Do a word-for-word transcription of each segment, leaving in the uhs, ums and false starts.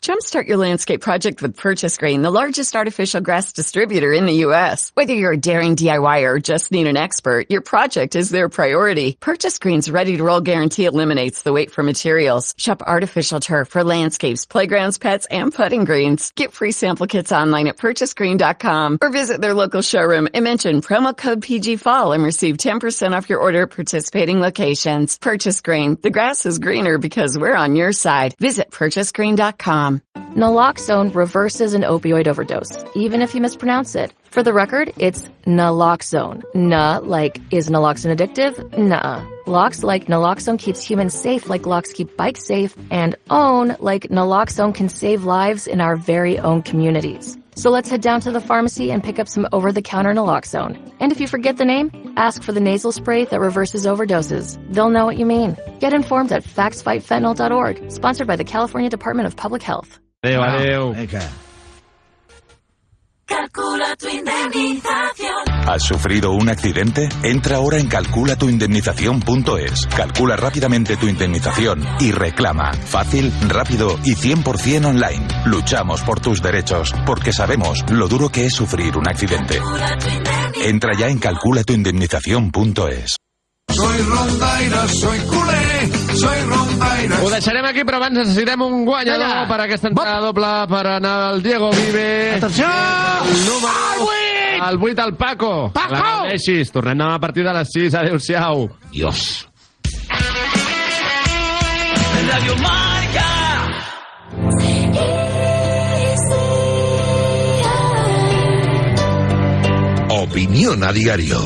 Jumpstart your landscape project with Purchase Green, the largest artificial grass distributor in the U S Whether you're a daring D I Y er or just need an expert, your project is their priority. Purchase Green's ready-to-roll guarantee eliminates the wait for materials. Shop artificial turf for landscapes, playgrounds, pets, and putting greens. Get free sample kits online at purchase green dot com or visit their local showroom and mention promo code P G Fall and receive ten percent off your order at participating locations. Purchase Green. The grass is greener because we're on your side. Visit purchase green dot com. Naloxone reverses an opioid overdose, even if you mispronounce it. For the record, it's naloxone. Na, like, is naloxone addictive? Nuh-uh. Lox, like naloxone keeps humans safe like locks keep bikes safe, and own, like naloxone can save lives in our very own communities. So let's head down to the pharmacy and pick up some over-the-counter naloxone. And if you forget the name, ask for the nasal spray that reverses overdoses. They'll know what you mean. Get informed at facts fight fentanyl dot org, sponsored by the California Department of Public Health. Adeu, adeu. Calcula tu indemnización. ¿Has sufrido un accidente? Entra ahora en calcula tu indemnización punto es. Calcula rápidamente tu indemnización y reclama. Fácil, rápido y cien por ciento online. Luchamos por tus derechos porque sabemos lo duro que es sufrir un accidente. Entra ya en calcula tu indemnización punto es. Soy rondaire, soy culé, soy rondaire. Ho deixarem aquí, però abans necessitem un guanyador Vinga. per aquesta entrada doble per anar al Diego Vive. Atenció! El número... El vuit! El vuit, el Paco. Paco! La Deixis. Tornem demà a partir de les sis. Adéu-siau. Dios. Radio Marca. Opinión a diario.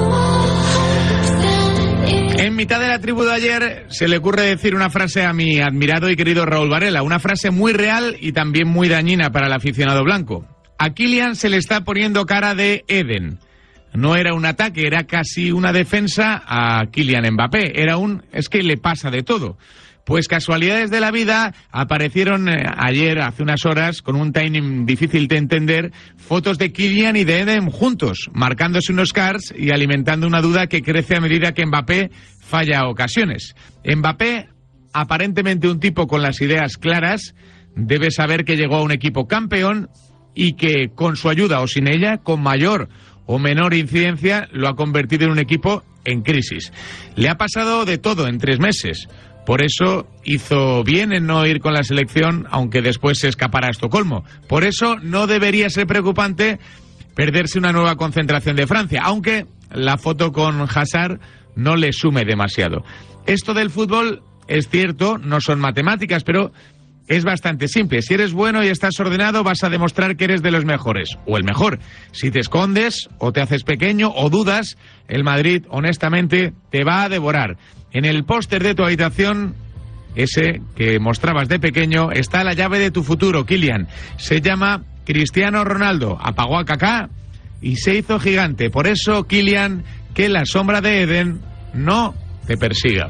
En mitad de la tribu de ayer se le ocurre decir una frase a mi admirado y querido Raúl Varela, una frase muy real y también muy dañina para el aficionado blanco. A Kylian se le está poniendo cara de Eden. No era un ataque, era casi una defensa a Kylian Mbappé. Era un... es que le pasa de todo. Pues casualidades de la vida, aparecieron eh, ayer, hace unas horas, con un timing difícil de entender, fotos de Kylian y de Eden juntos, marcándose unos cars y alimentando una duda que crece a medida que Mbappé falla a ocasiones. Mbappé, aparentemente un tipo con las ideas claras, debe saber que llegó a un equipo campeón y que con su ayuda o sin ella, con mayor o menor incidencia, lo ha convertido en un equipo en crisis. Le ha pasado de todo en tres meses. Por eso hizo bien en no ir con la selección, aunque después se escapara a Estocolmo. Por eso no debería ser preocupante perderse una nueva concentración de Francia, aunque la foto con Hazard no le sume demasiado. Esto del fútbol es cierto, no son matemáticas, pero es bastante simple. Si eres bueno y estás ordenado, vas a demostrar que eres de los mejores, o el mejor. Si te escondes, o te haces pequeño, o dudas, el Madrid, honestamente, te va a devorar. En el póster de tu habitación, ese que mostrabas de pequeño, está la llave de tu futuro, Kylian. Se llama Cristiano Ronaldo. Apagó a Kaká y se hizo gigante. Por eso, Kylian, que la sombra de Eden no te persiga.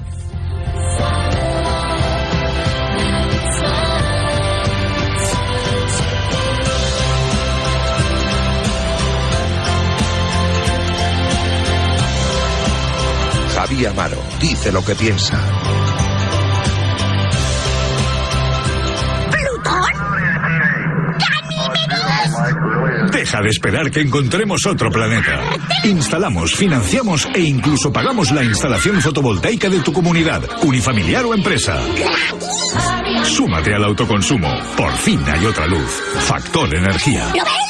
Javi Amaro dice lo que piensa. Deja de esperar que encontremos otro planeta. Instalamos, financiamos e incluso pagamos la instalación fotovoltaica de tu comunidad, unifamiliar o empresa. Súmate al autoconsumo. Por fin hay otra luz. Factor Energía.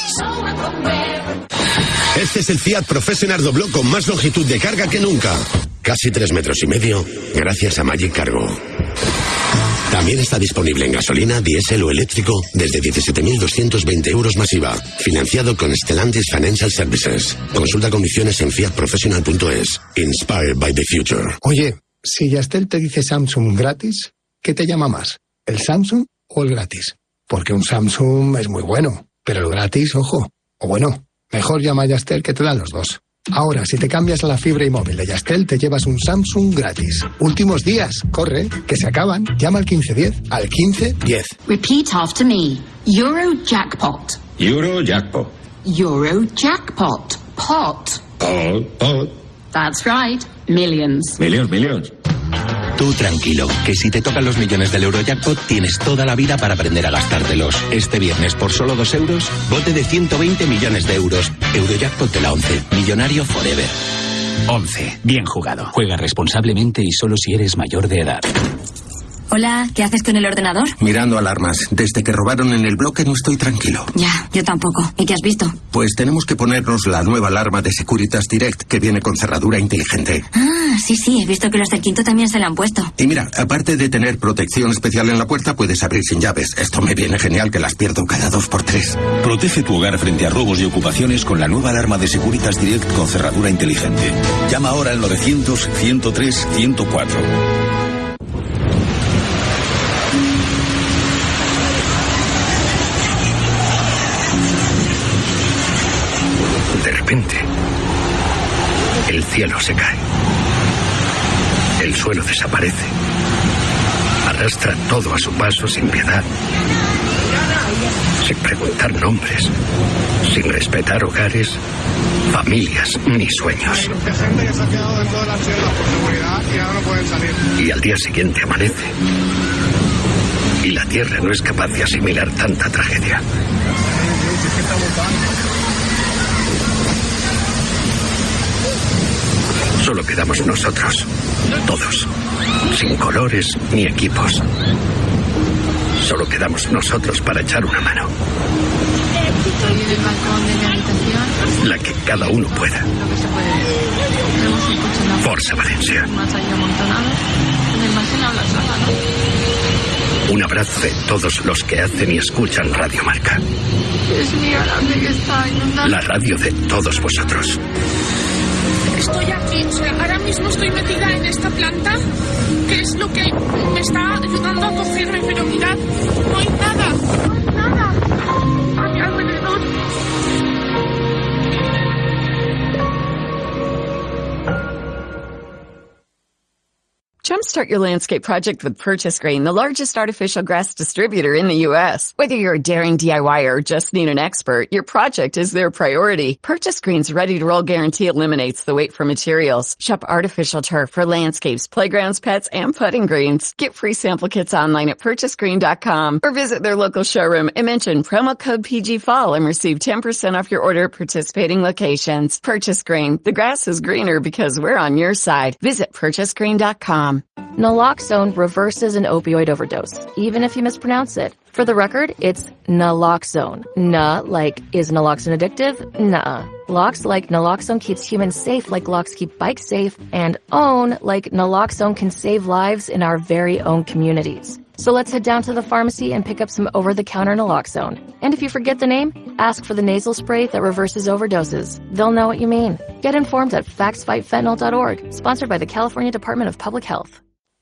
Este es el Fiat Professional Dobló con más longitud de carga que nunca. Casi tres metros y medio, gracias a Magic Cargo. También está disponible en gasolina, diésel o eléctrico desde diecisiete mil doscientos veinte euros más I V A. Financiado con Stellantis Financial Services. Consulta condiciones en fiat professional punto es. Inspired by the future. Oye, si Yastel te dice Samsung gratis, ¿qué te llama más? ¿El Samsung o el gratis? Porque un Samsung es muy bueno, pero el gratis, ojo. O bueno, mejor llama a Yastel que te dan los dos. Ahora, si te cambias a la fibra y móvil de Yastel, te llevas un Samsung gratis. Últimos días, corre, que se acaban. Llama al quince diez, al quince diez. Repeat after me. Eurojackpot. Eurojackpot. Eurojackpot. Pot. Pot, pot. That's right. Millions. Millions, millions. Tú tranquilo, que si te tocan los millones del Eurojackpot tienes toda la vida para aprender a gastártelos. Este viernes por solo dos euros, bote de ciento veinte millones de euros. Eurojackpot de la once, millonario forever. once. Bien jugado. Juega responsablemente y solo si eres mayor de edad. Hola, ¿qué haces con el ordenador? Mirando alarmas. Desde que robaron en el bloque no estoy tranquilo. Ya, yo tampoco. ¿Y qué has visto? Pues tenemos que ponernos la nueva alarma de Securitas Direct, que viene con cerradura inteligente. Ah, sí, sí, he visto que los del quinto también se la han puesto. Y mira, aparte de tener protección especial en la puerta, puedes abrir sin llaves. Esto me viene genial, que las pierdo cada dos por tres. Protege tu hogar frente a robos y ocupaciones con la nueva alarma de Securitas Direct con cerradura inteligente. Llama ahora al novecientos, ciento tres, ciento cuatro. De repente, el cielo se cae. El suelo desaparece. Arrastra todo a su paso sin piedad. Sin preguntar nombres. Sin respetar hogares, familias ni sueños. Y al día siguiente amanece. Y la Tierra no es capaz de asimilar tanta tragedia. Solo quedamos nosotros, todos, sin colores ni equipos. Solo quedamos nosotros para echar una mano. Estoy en el balcón de mi habitación. La que cada uno pueda. Lo que se puede ver. Tenemos un coche nuevo. Forza Valencia. Más ahí amontonado. Me imagino la sala, ¿no? Un abrazo de todos los que hacen y escuchan Radio Marca. Es mío, la que está inundada. La radio de todos vosotros. Estoy aquí, o sea, ahora mismo estoy metida en esta planta, que es lo que me está ayudando a cogerme, pero mirad, no hay nada, no hay nada a mi alrededor. Jumpstart your landscape project with Purchase Green, the largest artificial grass distributor in the U S. Whether you're a daring DIYer or just need an expert, your project is their priority. Purchase Green's ready-to-roll guarantee eliminates the wait for materials. Shop artificial turf for landscapes, playgrounds, pets, and putting greens. Get free sample kits online at purchase green dot com or visit their local showroom and mention promo code P G Fall and receive ten percent off your order at participating locations. Purchase Green. The grass is greener because we're on your side. Visit purchase green dot com. Naloxone reverses an opioid overdose, even if you mispronounce it. For the record, it's naloxone. Na, like, is naloxone addictive? Nuh-uh. Lox, like naloxone keeps humans safe like locks keep bikes safe. And own, like naloxone can save lives in our very own communities. So let's head down to the pharmacy and pick up some over-the-counter naloxone. And if you forget the name, ask for the nasal spray that reverses overdoses. They'll know what you mean. Get informed at facts fight fentanyl dot org, sponsored by the California Department of Public Health.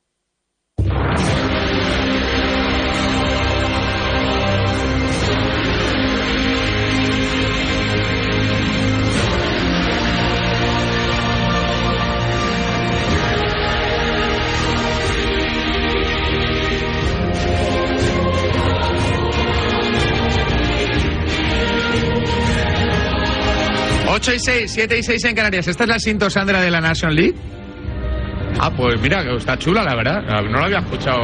ocho y seis, siete y seis en Canarias. ¿Esta es la cinta, Sandra, de la National League? Ah, pues mira, que está chula, la verdad. No lo había escuchado.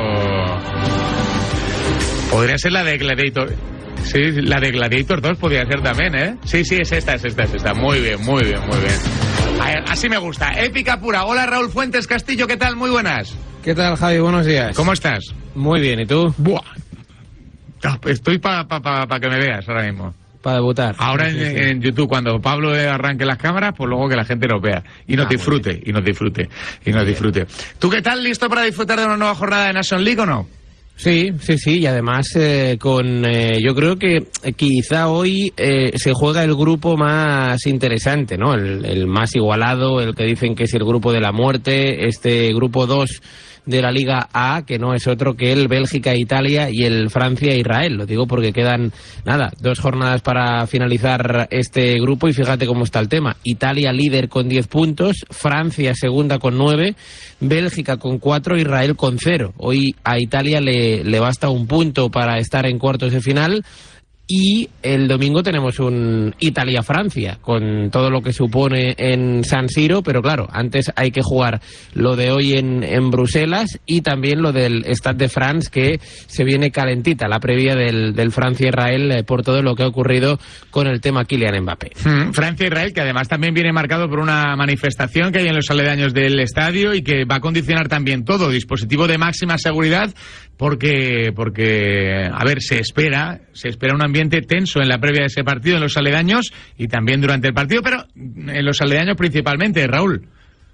Podría ser la de Gladiator. Sí, la de Gladiator dos podría ser también, ¿eh? Sí, sí, es esta, es esta, es esta. Muy bien, muy bien, muy bien. A ver, así me gusta. Épica pura. Hola, Raúl Fuentes Castillo, ¿qué tal? Muy buenas. ¿Qué tal, Javi? Buenos días. ¿Cómo estás? Muy bien, ¿y tú? Buah. Estoy para pa, pa, pa que me veas ahora mismo. Para debutar. Ahora sí, en, sí. en YouTube, cuando Pablo arranque las cámaras, pues luego que la gente nos vea. Y nos ah, disfrute, y nos disfrute, y nos disfrute. ¿Tú qué tal? ¿Listo para disfrutar de una nueva jornada de National League o no? Sí, sí, sí, y además eh, con eh, yo creo que eh, quizá hoy eh, se juega el grupo más interesante, ¿no? El, el más igualado, el que dicen que es el grupo de la muerte, este grupo dos de la Liga A, que no es otro que el Bélgica-Italia y el Francia-Israel. Lo digo porque quedan, nada, dos jornadas para finalizar este grupo y fíjate cómo está el tema. Italia líder con diez puntos, Francia segunda con nueve, Bélgica con cuatro, Israel con cero. Hoy a Italia le, le basta un punto para estar en cuartos de final. Y el domingo tenemos un Italia-Francia, con todo lo que supone en San Siro, pero claro, antes hay que jugar lo de hoy en, en Bruselas y también lo del Stade de France, que se viene calentita, la previa del, del Francia-Israel, eh, por todo lo que ha ocurrido con el tema Kylian Mbappé. Hmm, Francia-Israel, que además también viene marcado por una manifestación que hay en los aledaños del estadio y que va a condicionar también todo, dispositivo de máxima seguridad, porque, porque a ver, se espera, se espera un ambiente tenso en la previa de ese partido, en los aledaños y también durante el partido, pero en los aledaños principalmente, Raúl.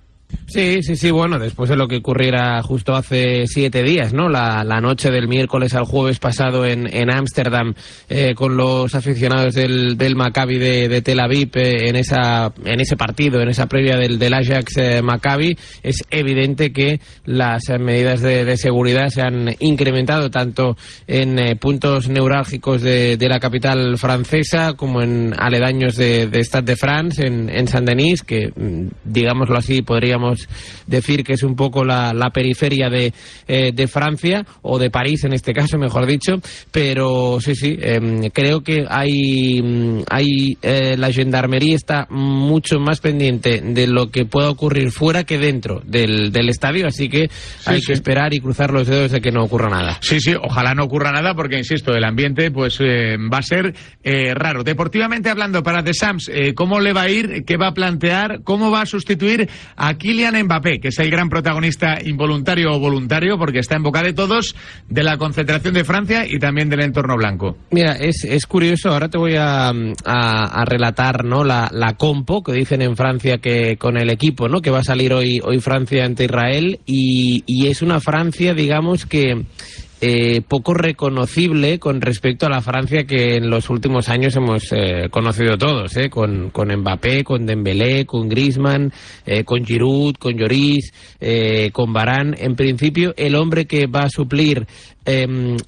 Sí, sí, sí, bueno, después de lo que ocurriera justo hace siete días, ¿no? La, la noche del miércoles al jueves pasado en Ámsterdam, eh, con los aficionados del, del Maccabi de, de Tel Aviv eh, en esa en ese partido, en esa previa del, del Ajax eh, Maccabi, es evidente que las eh, medidas de, de seguridad se han incrementado tanto en eh, puntos neurálgicos de, de la capital francesa como en aledaños de, de Stade de France, en, en Saint-Denis, que, digámoslo así, podríamos decir que es un poco la, la periferia de, eh, de Francia, o de París en este caso, mejor dicho, pero sí, sí, eh, creo que hay, hay eh, la gendarmería está mucho más pendiente de lo que pueda ocurrir fuera que dentro del, del estadio, así que sí, hay sí. que esperar y cruzar los dedos de que no ocurra nada. Sí, sí, ojalá no ocurra nada, porque insisto, el ambiente pues eh, va a ser eh, raro. Deportivamente hablando, para Deschamps, eh, ¿cómo le va a ir? ¿Qué va a plantear? ¿Cómo va a sustituir a Kylian Mbappé, que es el gran protagonista involuntario o voluntario, porque está en boca de todos, de la concentración de Francia y también del entorno blanco? Mira, es, es curioso, ahora te voy a, a, a relatar, ¿no?, la, la compo que dicen en Francia que con el equipo, ¿no?, que va a salir hoy, hoy Francia ante Israel, y, y es una Francia, digamos, que Eh, poco reconocible con respecto a la Francia que en los últimos años hemos eh, conocido todos, eh, con, con Mbappé, con Dembélé, con Griezmann, eh, con Giroud, con Lloris, eh, con Varane. En principio, el hombre que va a suplir eh,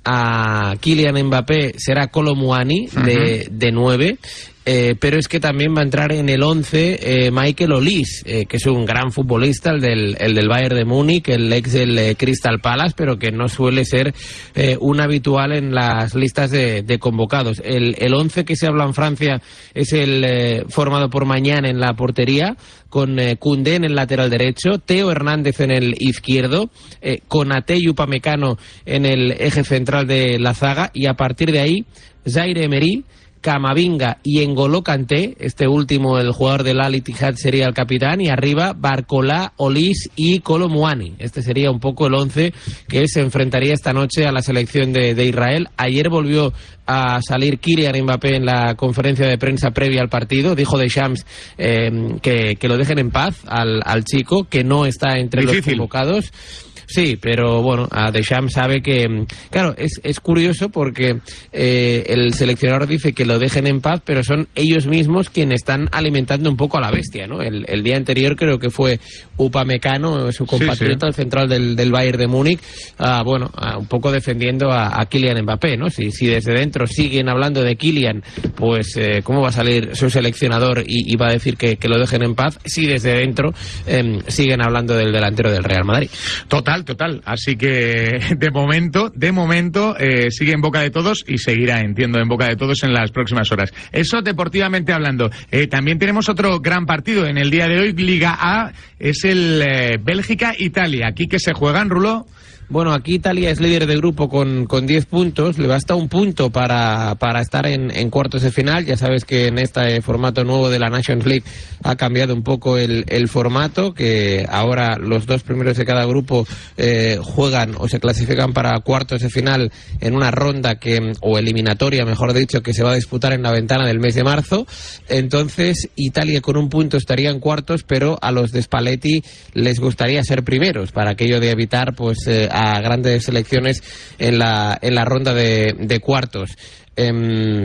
a Kylian Mbappé será Kolo Muani, uh-huh. de, de nueve. Eh, pero es que también va a entrar en el once eh, Michael Olise, eh, que es un gran futbolista, el del, el del Bayern de Múnich, el ex del eh, Crystal Palace, pero que no suele ser eh, un habitual en las listas de, de convocados. El, el once que se habla en Francia es el eh, formado por Mañán en la portería, con eh, Koundé en el lateral derecho, Theo Hernández en el izquierdo, eh, Konaté y Upamecano en el eje central de la zaga, y a partir de ahí Zaire Emery, Camavinga y N'Golo Kanté, este último, el jugador del Al Ittihad, sería el capitán, y arriba Barcola, Olise y Kolo Muani. Este sería un poco el once que se enfrentaría esta noche a la selección de, de Israel. Ayer volvió a salir Kylian Mbappé en la conferencia de prensa previa al partido. Dijo Deschamps eh, que, que lo dejen en paz al, al chico, que no está entre Difícil. los convocados. Sí, pero bueno, a Deschamps sabe que, claro, es, es curioso porque eh, el seleccionador dice que lo dejen en paz, pero son ellos mismos quienes están alimentando un poco a la bestia, ¿no? El, el día anterior creo que fue Upamecano, su compatriota, sí, sí. el central del, del Bayern de Múnich, uh, bueno, uh, un poco defendiendo a, a Kylian Mbappé, ¿no? Si, si desde dentro siguen hablando de Kylian, pues eh, ¿cómo va a salir su seleccionador y, y va a decir que, que lo dejen en paz si desde dentro eh, siguen hablando del delantero del Real Madrid? Total. Total, así que de momento, de momento eh, sigue en boca de todos y seguirá, entiendo, en boca de todos en las próximas horas. Eso deportivamente hablando. Eh, también tenemos otro gran partido en el día de hoy, Liga A, es el eh, Bélgica-Italia. Aquí que se juegan, Rulo. Bueno, aquí Italia es líder de grupo con, con diez puntos, le basta un punto para, para estar en, en cuartos de final. Ya sabes que en este formato nuevo de la Nations League ha cambiado un poco el, el formato, que ahora los dos primeros de cada grupo eh, juegan o se clasifican para cuartos de final en una ronda que, o eliminatoria, mejor dicho, que se va a disputar en la ventana del mes de marzo. Entonces, Italia con un punto estaría en cuartos, pero a los de Spalletti les gustaría ser primeros, para aquello de evitar, pues, eh, a grandes selecciones en la en la ronda de, de cuartos. Eh,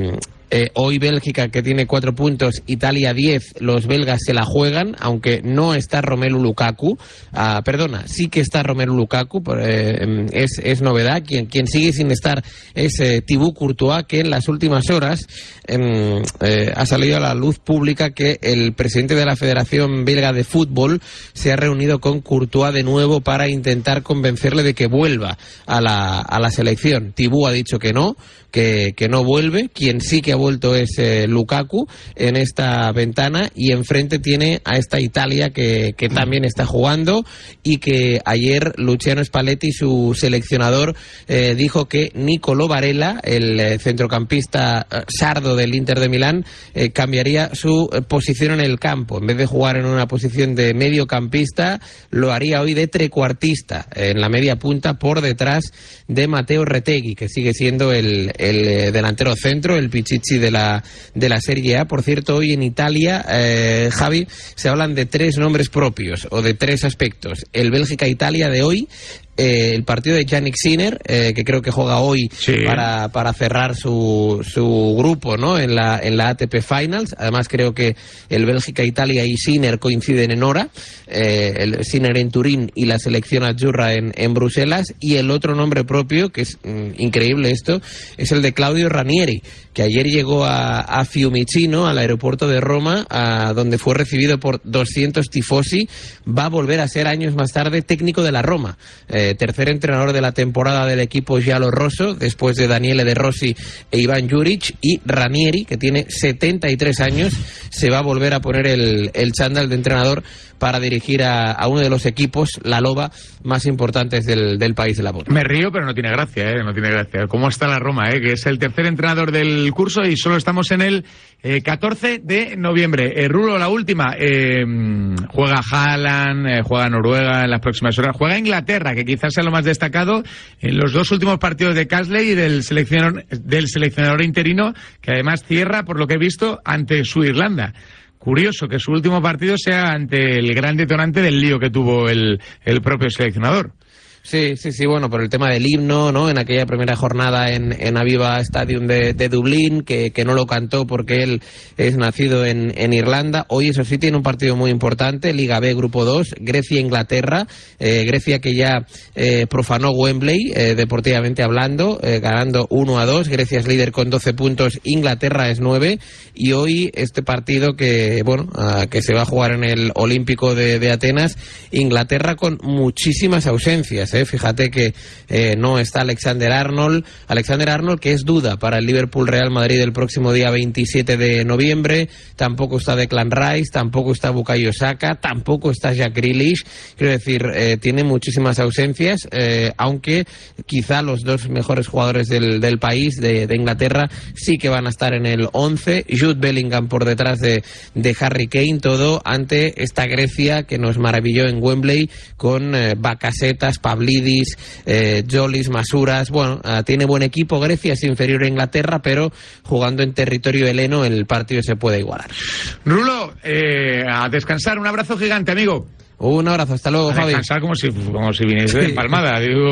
Eh, hoy Bélgica, que tiene cuatro puntos, Italia diez, los belgas se la juegan, aunque no está Romelu Lukaku. Ah, perdona, sí que está Romelu Lukaku, pero, eh, es, es novedad. Quien, quien sigue sin estar es eh, Thibaut Courtois, que en las últimas horas eh, eh, ha salido a la luz pública que el presidente de la Federación Belga de Fútbol se ha reunido con Courtois de nuevo para intentar convencerle de que vuelva a la, a la selección. Thibaut ha dicho que no, que, que no vuelve. Quien sí que ha vuelto es eh, Lukaku en esta ventana, y enfrente tiene a esta Italia que, que también está jugando, y que ayer Luciano Spalletti, su seleccionador, eh, dijo que Nicolo Barella, el eh, centrocampista eh, sardo del Inter de Milán, eh, cambiaría su eh, posición en el campo. En vez de jugar en una posición de mediocampista, lo haría hoy de trecuartista, eh, en la media punta, por detrás de Matteo Retegui, que sigue siendo el, el eh, delantero centro, el Pichichi de la, de la Serie A. Por cierto, hoy en Italia, eh, Javi, se hablan de tres nombres propios, o de tres aspectos. El Bélgica-Italia de hoy, Eh, el partido de Yannick Sinner, eh, que creo que juega hoy sí. para, para cerrar su, su grupo, ¿no? en la en la A T P Finals. Además, creo que el Bélgica-Italia y Sinner coinciden en hora, eh, el Sinner en Turín y la selección azzurra en, en Bruselas. Y el otro nombre propio, que es mm, increíble esto, es el de Claudio Ranieri, que ayer llegó a, a Fiumicino, al aeropuerto de Roma, a, donde fue recibido por doscientos tifosi. Va a volver a ser años más tarde técnico de la Roma, eh, tercer entrenador de la temporada del equipo giallorosso, después de Daniele De Rossi e Iván Juric. Y Ranieri, que tiene setenta y tres años, se va a volver a poner el, el chándal de entrenador para dirigir a, a uno de los equipos, la Loba, más importantes del, del país de la bola. Me río, pero no tiene gracia, ¿eh? No tiene gracia. ¿Cómo está la Roma, eh? Que es el tercer entrenador del curso y solo estamos en el eh, catorce de noviembre. Eh, Rulo, la última. Eh, juega Haaland, eh, juega Noruega en las próximas horas. Juega Inglaterra, que quizás sea lo más destacado en los dos últimos partidos de Casley y del seleccionador, del seleccionador interino, que además cierra, por lo que he visto, ante su Irlanda. Curioso que su último partido sea ante el gran detonante del lío que tuvo el, el propio seleccionador. Sí, sí, sí, bueno, por el tema del himno, ¿no? En aquella primera jornada en, en Aviva Stadium de, de Dublín, que, que no lo cantó porque él es nacido en, en Irlanda. Hoy, eso sí, tiene un partido muy importante, Liga B, Grupo dos, Grecia-Inglaterra. Eh, Grecia, que ya eh, profanó Wembley, eh, deportivamente hablando, eh, ganando uno a dos. Grecia es líder con doce puntos, Inglaterra es nueve. Y hoy este partido que, bueno, uh, que se va a jugar en el Olímpico de, de Atenas, Inglaterra con muchísimas ausencias, ¿eh? Fíjate que eh, no está Alexander Arnold, Alexander Arnold que es duda para el Liverpool Real Madrid el próximo día veintisiete de noviembre, tampoco está Declan Rice, tampoco está Bukayo Saka, tampoco está Jack Grealish. Quiero decir, eh, tiene muchísimas ausencias, eh, aunque quizá los dos mejores jugadores del, del país, de, de Inglaterra, sí que van a estar en el once. Jude Bellingham por detrás de, de Harry Kane, todo ante esta Grecia que nos maravilló en Wembley con eh, Bakasetas, Pavlidis, eh, Jolis, Masuras. Bueno, uh, tiene buen equipo Grecia, es inferior a Inglaterra, pero jugando en territorio heleno el partido se puede igualar. Rulo, eh, a descansar, un abrazo gigante, amigo. Un abrazo, hasta luego, a Javi. Descansar como si, como si viniese de empalmada, digo.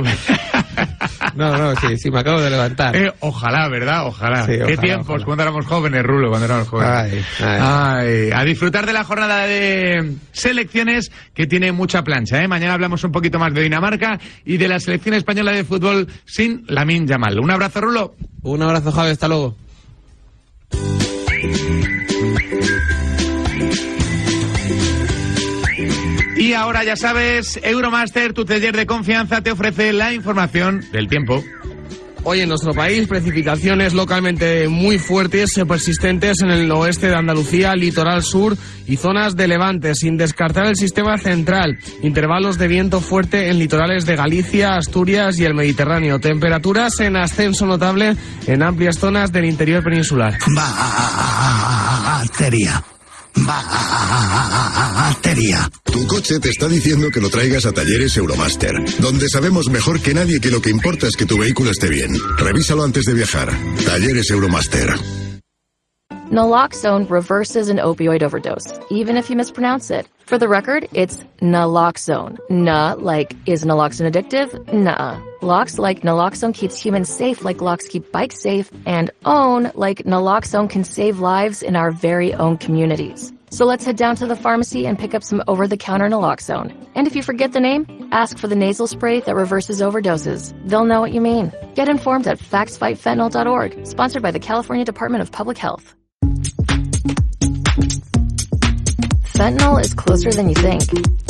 No, no, sí, sí, me acabo de levantar. Eh, ojalá, ¿verdad? Ojalá. Sí, ¿Qué ojalá, tiempos ojalá. Cuando éramos jóvenes, Rulo? Cuando éramos jóvenes. Ay, ay. Ay, a disfrutar de la jornada de selecciones, que tiene mucha plancha, ¿eh? Mañana hablamos un poquito más de Dinamarca y de la selección española de fútbol sin Lamine Yamal. Un abrazo, Rulo. Un abrazo, Javi, hasta luego. Y ahora ya sabes, Euromaster, tu taller de confianza, te ofrece la información del tiempo. Hoy en nuestro país, precipitaciones localmente muy fuertes, persistentes en el oeste de Andalucía, litoral sur y zonas de Levante, sin descartar el sistema central. Intervalos de viento fuerte en litorales de Galicia, Asturias y el Mediterráneo. Temperaturas en ascenso notable en amplias zonas del interior peninsular. Batería. Batería. Tu coche te está diciendo que lo traigas a Talleres Euromaster, donde sabemos mejor que nadie que lo que importa es que tu vehículo esté bien. Revísalo antes de viajar. Talleres Euromaster. Naloxone reverses an opioid overdose, even if you mispronounce it. For the record, it's naloxone. Na, like, is naloxone addictive? Nuh-uh. Locks like naloxone keeps humans safe like locks keep bikes safe, and own like naloxone can save lives in our very own communities. So let's head down to the pharmacy and pick up some over-the-counter naloxone. And if you forget the name, ask for the nasal spray that reverses overdoses. They'll know what you mean. Get informed at facts fight fentanyl dot org, sponsored by the California Department of Public Health. Fentanyl is closer than you think.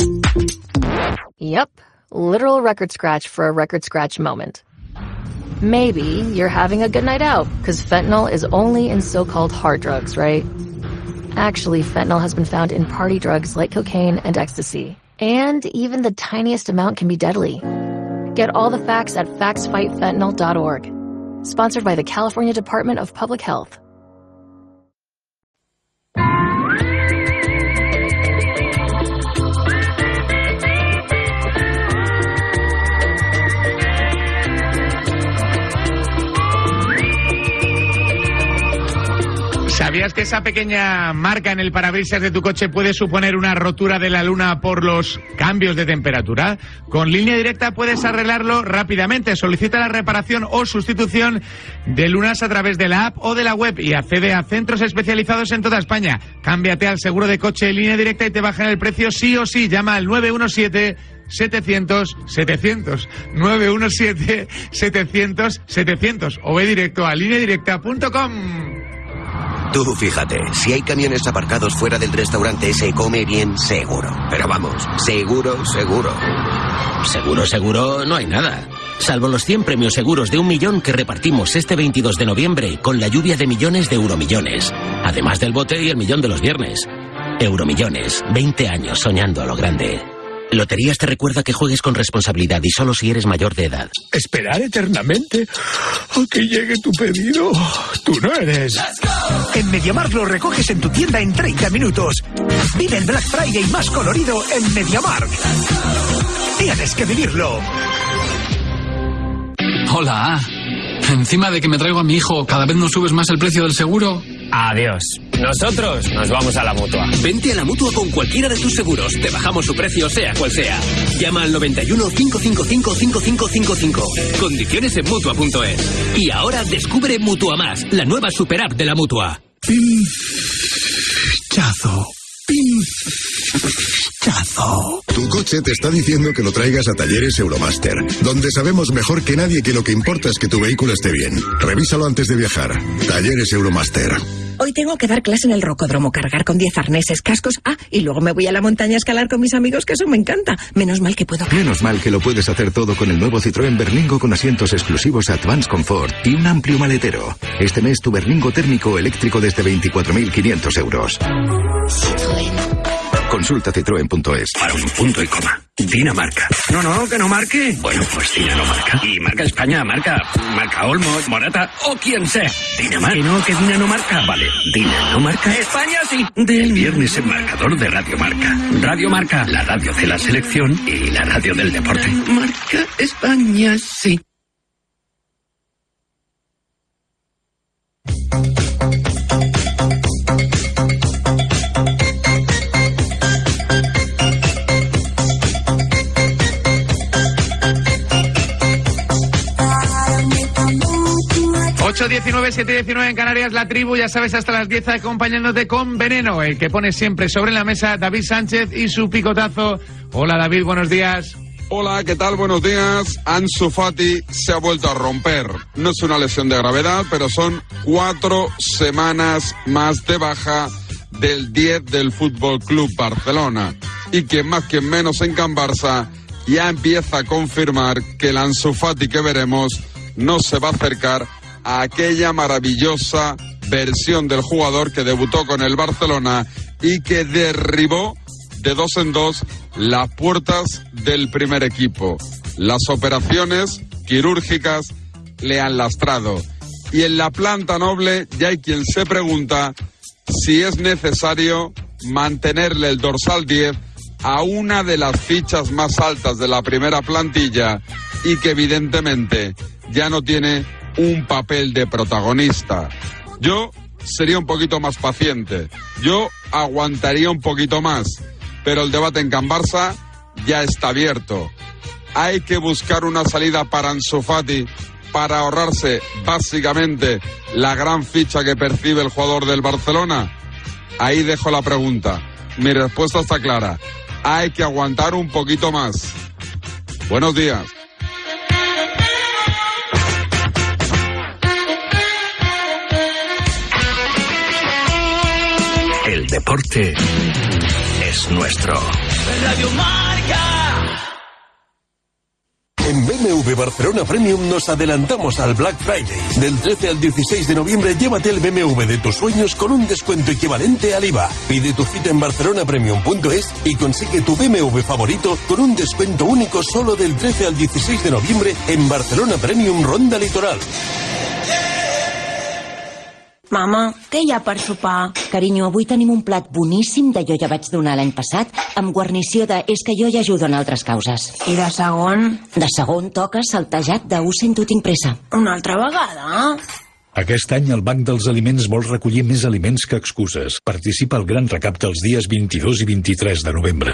Yep, literal record scratch for a record scratch moment. Maybe you're having a good night out, because fentanyl is only in so-called hard drugs, right? Actually, fentanyl has been found in party drugs like cocaine and ecstasy. And even the tiniest amount can be deadly. Get all the facts at facts fight fentanyl dot org. Sponsored by the California Department of Public Health. ¿Sabías que esa pequeña marca en el parabrisas de tu coche puede suponer una rotura de la luna por los cambios de temperatura? Con Línea Directa puedes arreglarlo rápidamente. Solicita la reparación o sustitución de lunas a través de la app o de la web y accede a centros especializados en toda España. Cámbiate al seguro de coche Línea Directa y te bajan el precio sí o sí. Llama al nueve uno siete, setecientos, setecientos. nueve uno siete, setecientos, setecientos. O ve directo a línea directa punto com. Tú fíjate, si hay camiones aparcados fuera del restaurante se come bien seguro. Pero vamos, seguro, seguro. Seguro, seguro, no hay nada. Salvo los cien premios seguros de un millón que repartimos este veintidós de noviembre con la lluvia de millones de euromillones. Además del bote y el millón de los viernes. Euromillones, veinte años soñando a lo grande. Loterías te recuerda que juegues con responsabilidad y solo si eres mayor de edad. ¿Esperar eternamente a que llegue tu pedido? Tú no eres. En MediaMarkt lo recoges en tu tienda en treinta minutos. Vive el Black Friday más colorido en MediaMarkt. Tienes que vivirlo. Hola. Encima de que me traigo a mi hijo, ¿cada vez nos subes más el precio del seguro? Adiós. Nosotros nos vamos a la Mutua. Vente a la Mutua con cualquiera de tus seguros. Te bajamos su precio, sea cual sea. Llama al noventa y uno, cinco cinco cinco, cinco cinco cinco cinco. Condiciones en Mutua punto es. Y ahora descubre Mutua Más, la nueva super app de la Mutua. Pinchazo. Pinchazo. Tu coche te está diciendo que lo traigas a Talleres Euromaster, donde sabemos mejor que nadie que lo que importa es que tu vehículo esté bien. Revísalo antes de viajar. Talleres Euromaster. Hoy tengo que dar clase en el rocódromo, cargar con diez arneses, cascos. Ah, y luego me voy a la montaña a escalar con mis amigos, que eso me encanta. Menos mal que puedo... Menos mal que lo puedes hacer todo con el nuevo Citroën Berlingo con asientos exclusivos Advanced Comfort y un amplio maletero. Este mes tu Berlingo térmico eléctrico desde veinticuatro mil quinientos euros. Consulta citroen punto es. Para un punto y coma. Dinamarca. No, no, que no marque. Bueno, pues Dina no marca. Y marca España, marca. Marca Olmo, Morata o quien sea. Dinamarca. Que no, que Dina no marca. Vale, Dina no marca. España sí. Del viernes en marcador de Radio Marca. Radio Marca, la radio de la selección y la radio del deporte. Marca España sí. ocho diecinueve, siete diecinueve en Canarias, La Tribu, ya sabes, hasta las diez acompañándote con Veneno, el que pone siempre sobre la mesa David Sánchez y su picotazo. Hola David, buenos días. Hola, ¿qué tal? Buenos días. Ansu Fati se ha vuelto a romper. No es una lesión de gravedad, pero son cuatro semanas más de baja del diez del Fútbol Club Barcelona. Y quien más, quien menos en Can Barça ya empieza a confirmar que el Ansu Fati que veremos no se va a acercar a aquella maravillosa versión del jugador que debutó con el Barcelona y que derribó de dos en dos las puertas del primer equipo. Las operaciones quirúrgicas le han lastrado. Y en la planta noble ya hay quien se pregunta si es necesario mantenerle el dorsal diez a una de las fichas más altas de la primera plantilla y que evidentemente ya no tiene un papel de protagonista. Yo sería un poquito más paciente, yo aguantaría un poquito más, pero el debate en Can Barça ya está abierto. hay que buscar una salida para Ansu Fati para ahorrarse básicamente la gran ficha que percibe el jugador del Barcelona? Ahí dejo la pregunta. Mi respuesta está clara. Hay que aguantar un poquito más. Buenos días. El deporte es nuestro. Radio Marca. En B M W Barcelona Premium nos adelantamos al Black Friday. Del trece al dieciséis de noviembre llévate el B M W de tus sueños con un descuento equivalente al I V A. Pide tu cita en barcelona premium punto es y consigue tu B M W favorito con un descuento único solo del trece al dieciséis de noviembre en Barcelona Premium Ronda Litoral. Mama, què hi ha per sopar? Carinyo, avui tenim un plat boníssim de jo ja vaig donar l'any passat, amb guarnició de és que jo ja ajudo en altres causes. I de segon? De segon toca saltejat de ho sento tinc pressa. Una altra vegada? Aquest any el Banc dels Aliments vol recollir més aliments que excuses. Participa al gran recapte els dies veintidós i veintitrés de novembre.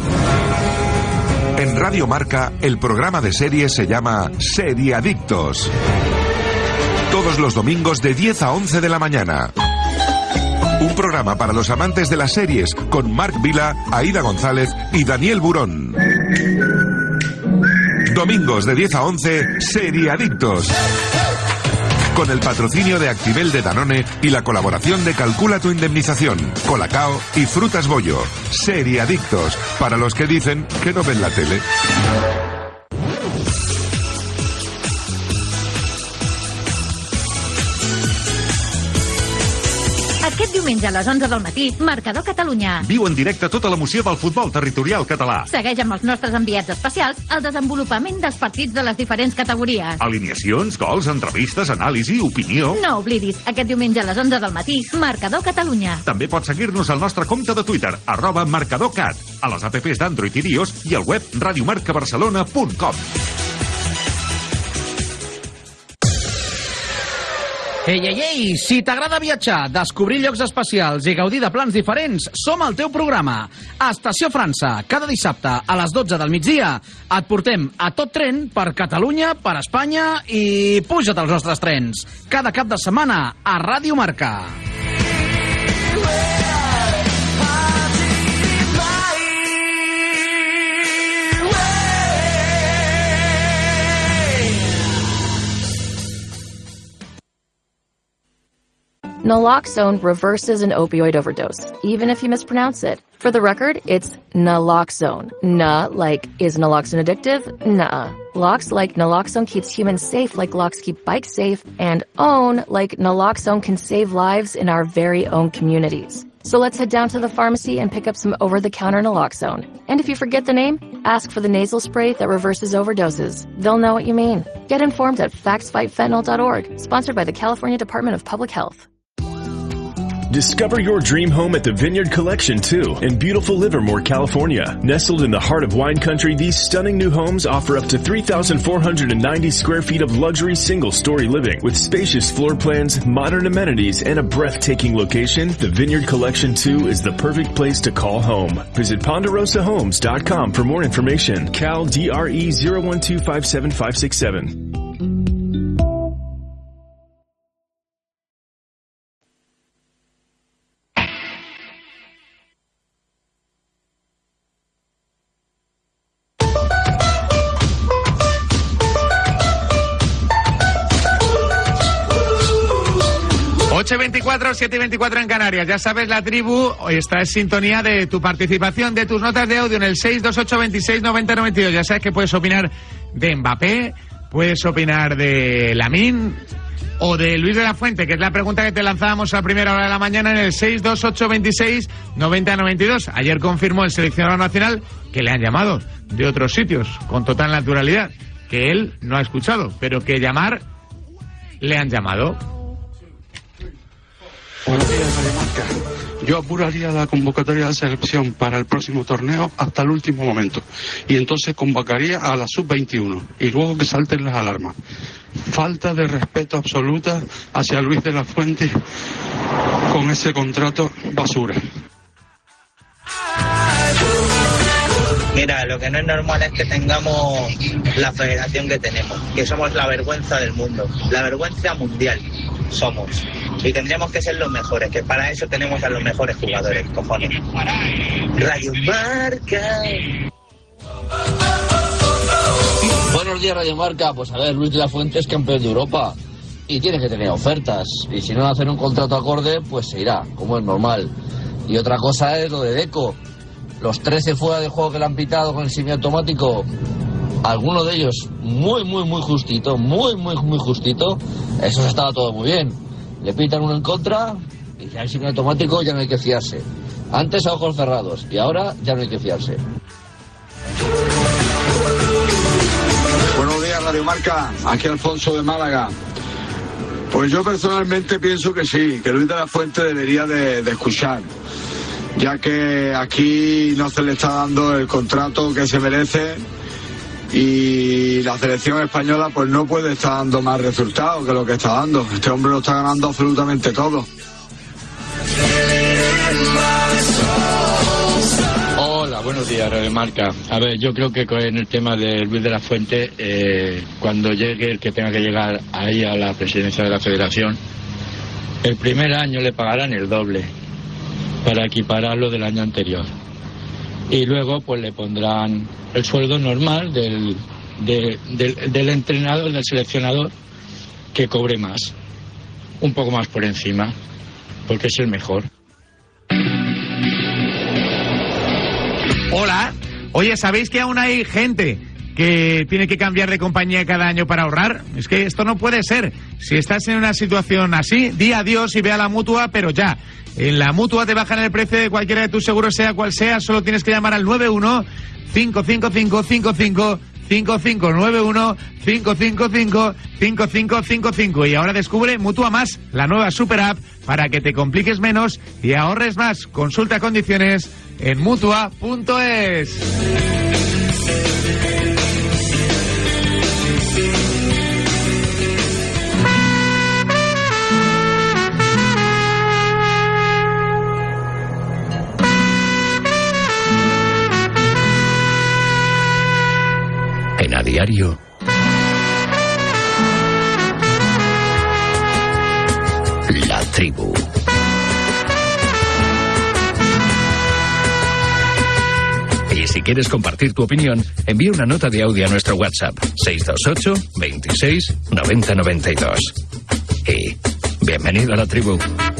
En Radio Marca, el programa de series se llama Seriadictos. Todos los domingos de diez a once de la mañana. Un programa para los amantes de las series con Marc Vila, Aida González y Daniel Burón. Domingos de diez a once, Seriadictos. Con el patrocinio de Actimel de Danone y la colaboración de Calcula tu Indemnización, Colacao y Frutas Bollo. Seriadictos, para los que dicen que no ven la tele. Aquest diumenge a les onze del matí, Marcador Catalunya. Viu en directe tota l'emoció del futbol territorial català. Segueix amb els nostres enviats especials el desenvolupament dels partits de les diferents categories. Alineacions, gols, entrevistes, anàlisi, opinió... No oblidis, aquest diumenge a les onze del matí, Marcador Catalunya. També pots seguir-nos al nostre compte de Twitter, arroba marcadorcat, a les apps d'Android i iOS i al web radiomarcabarcelona punt com. Ei, ei, ei, si t'agrada viatjar, descobrir llocs especials i gaudir de plans diferents, som el teu programa. A Estació França, cada dissabte a les dotze del migdia, et portem a tot tren per Catalunya, per Espanya i puja't als nostres trens. Cada cap de setmana a Ràdio Marca. Naloxone reverses an opioid overdose, even if you mispronounce it. For the record, it's naloxone. Na, like, is naloxone addictive? Nuh-uh. Lox, like naloxone keeps humans safe like locks keep bikes safe. And own, like naloxone can save lives in our very own communities. So let's head down to the pharmacy and pick up some over-the-counter naloxone. And if you forget the name, ask for the nasal spray that reverses overdoses. They'll know what you mean. Get informed at facts fight fentanyl dot org, sponsored by the California Department of Public Health. Discover your dream home at the Vineyard Collection two in beautiful Livermore, California. Nestled in the heart of wine country, these stunning new homes offer up to three thousand four hundred ninety square feet of luxury single-story living with spacious floor plans, modern amenities, and a breathtaking location. The Vineyard Collection two is the perfect place to call home. Visit ponderosa homes dot com for more information. Cal D R E zero one two five seven five six seven. ocho y veinticuatro, siete y veinticuatro en Canarias. Ya sabes, la tribu está en sintonía de tu participación, de tus notas de audio en el seis dos ocho veintiséis noventa noventa y dos. Ya sabes que puedes opinar de Mbappé, puedes opinar de Lamine o de Luis de la Fuente, que es la pregunta que te lanzábamos a primera hora de la mañana en el seis dos ocho veintiséis noventa noventa y dos. Ayer confirmó el seleccionador nacional que le han llamado de otros sitios con total naturalidad, que él no ha escuchado, pero que llamar le han llamado. Buenos días, Radio Marca. Yo apuraría la convocatoria de la selección para el próximo torneo hasta el último momento. Y entonces convocaría a la sub veintiuno. Y luego que salten las alarmas. Falta de respeto absoluta hacia Luis de la Fuente con ese contrato basura. Mira, lo que no es normal es que tengamos la federación que tenemos, que somos la vergüenza del mundo, la vergüenza mundial somos. Y tendríamos que ser los mejores, que para eso tenemos a los mejores jugadores, cojones. Radio Marca. Buenos días, Radio Marca. Pues a ver, Luis de la Fuente es campeón de Europa y tiene que tener ofertas. Y si no hacen un contrato acorde, pues se irá, como es normal. Y otra cosa es lo de Deco. Los trece fuera de juego que le han pitado con el semiautomático, alguno de ellos muy, muy, muy justito, muy, muy, muy justito. Eso estaba todo muy bien. Le pitan uno en contra y ya el semiautomático ya no hay que fiarse. Antes a ojos cerrados y ahora ya no hay que fiarse. Buenos días, Radio Marca. Aquí Alfonso de Málaga. Pues yo personalmente pienso que sí, que Luis de la Fuente debería de, de escuchar, ya que aquí no se le está dando el contrato que se merece y la selección española pues no puede estar dando más resultados que lo que está dando. Este hombre lo está ganando absolutamente todo. Hola, buenos días, Radio Marca. A ver, yo creo que en el tema de Luis de la Fuente, eh, cuando llegue el que tenga que llegar ahí a la presidencia de la Federación, el primer año le pagarán el doble para equipararlo del año anterior. Y luego pues le pondrán el sueldo normal del, de, del, del entrenador, del seleccionador, que cobre más, un poco más por encima, porque es el mejor. Hola. Oye, ¿sabéis que aún hay gente que tiene que cambiar de compañía cada año para ahorrar? Es que esto no puede ser. Si estás en una situación así, di adiós y ve a la Mutua, pero ya. En la Mutua te bajan el precio de cualquiera de tus seguros, sea cual sea. Solo tienes que llamar al nueve uno cinco cinco cinco cinco cinco cinco cinco nueve uno cinco cinco cinco cinco cinco cinco cinco. Y ahora descubre Mutua Más, la nueva super app para que te compliques menos y ahorres más. Consulta condiciones en mutua punto es. En A Diario, La Tribu. Y si quieres compartir tu opinión, envía una nota de audio a nuestro WhatsApp seis dos ocho, veintiséis, noventa, noventa y dos. Y bienvenido a La Tribu.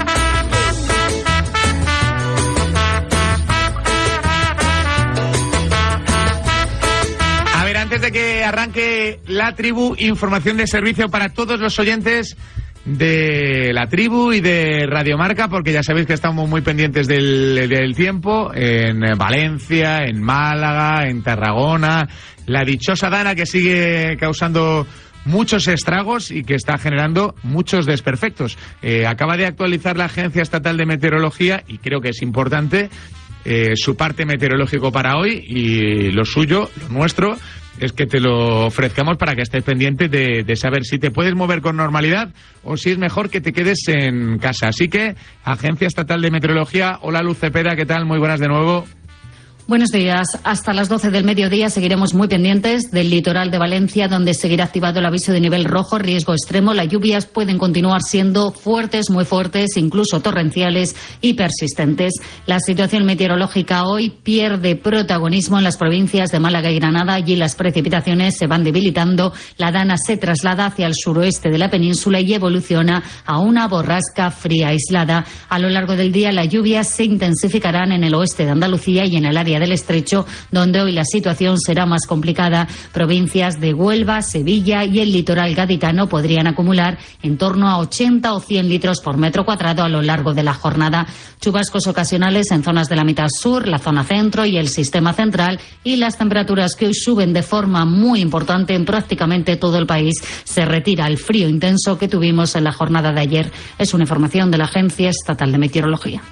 Antes de que arranque La Tribu, información de servicio para todos los oyentes de La Tribu y de Radio Marca, porque ya sabéis que estamos muy pendientes del, del tiempo en Valencia, en Málaga, en Tarragona, la dichosa Dana que sigue causando muchos estragos y que está generando muchos desperfectos. Eh, acaba de actualizar la Agencia Estatal de Meteorología y creo que es importante eh, su parte meteorológico para hoy, y lo suyo, lo nuestro, es que te lo ofrezcamos para que estés pendiente de, de saber si te puedes mover con normalidad o si es mejor que te quedes en casa. Así que, Agencia Estatal de Meteorología, hola Luz Cepeda, ¿qué tal? Muy buenas de nuevo. Buenos días. Hasta las doce del mediodía seguiremos muy pendientes del litoral de Valencia, donde seguirá activado el aviso de nivel rojo, riesgo extremo. Las lluvias pueden continuar siendo fuertes, muy fuertes, incluso torrenciales y persistentes. La situación meteorológica hoy pierde protagonismo en las provincias de Málaga y Granada. Allí las precipitaciones se van debilitando. La Dana se traslada hacia el suroeste de la península y evoluciona a una borrasca fría aislada. A lo largo del día las lluvias se intensificarán en el oeste de Andalucía y en el área del Estrecho, donde hoy la situación será más complicada. Provincias de Huelva, Sevilla y el litoral gaditano podrían acumular en torno a ochenta o cien litros por metro cuadrado a lo largo de la jornada. Chubascos ocasionales en zonas de la mitad sur, la zona centro y el sistema central, y las temperaturas que hoy suben de forma muy importante en prácticamente todo el país. Se retira el frío intenso que tuvimos en la jornada de ayer. Es una información de la Agencia Estatal de Meteorología.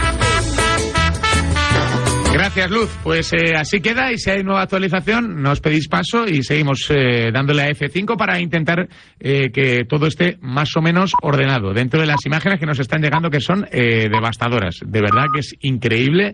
Gracias, Luz. Pues eh, así queda, y si hay nueva actualización nos pedís paso y seguimos eh, dándole a F cinco para intentar eh, que todo esté más o menos ordenado dentro de las imágenes que nos están llegando, que son eh, devastadoras. De verdad que es increíble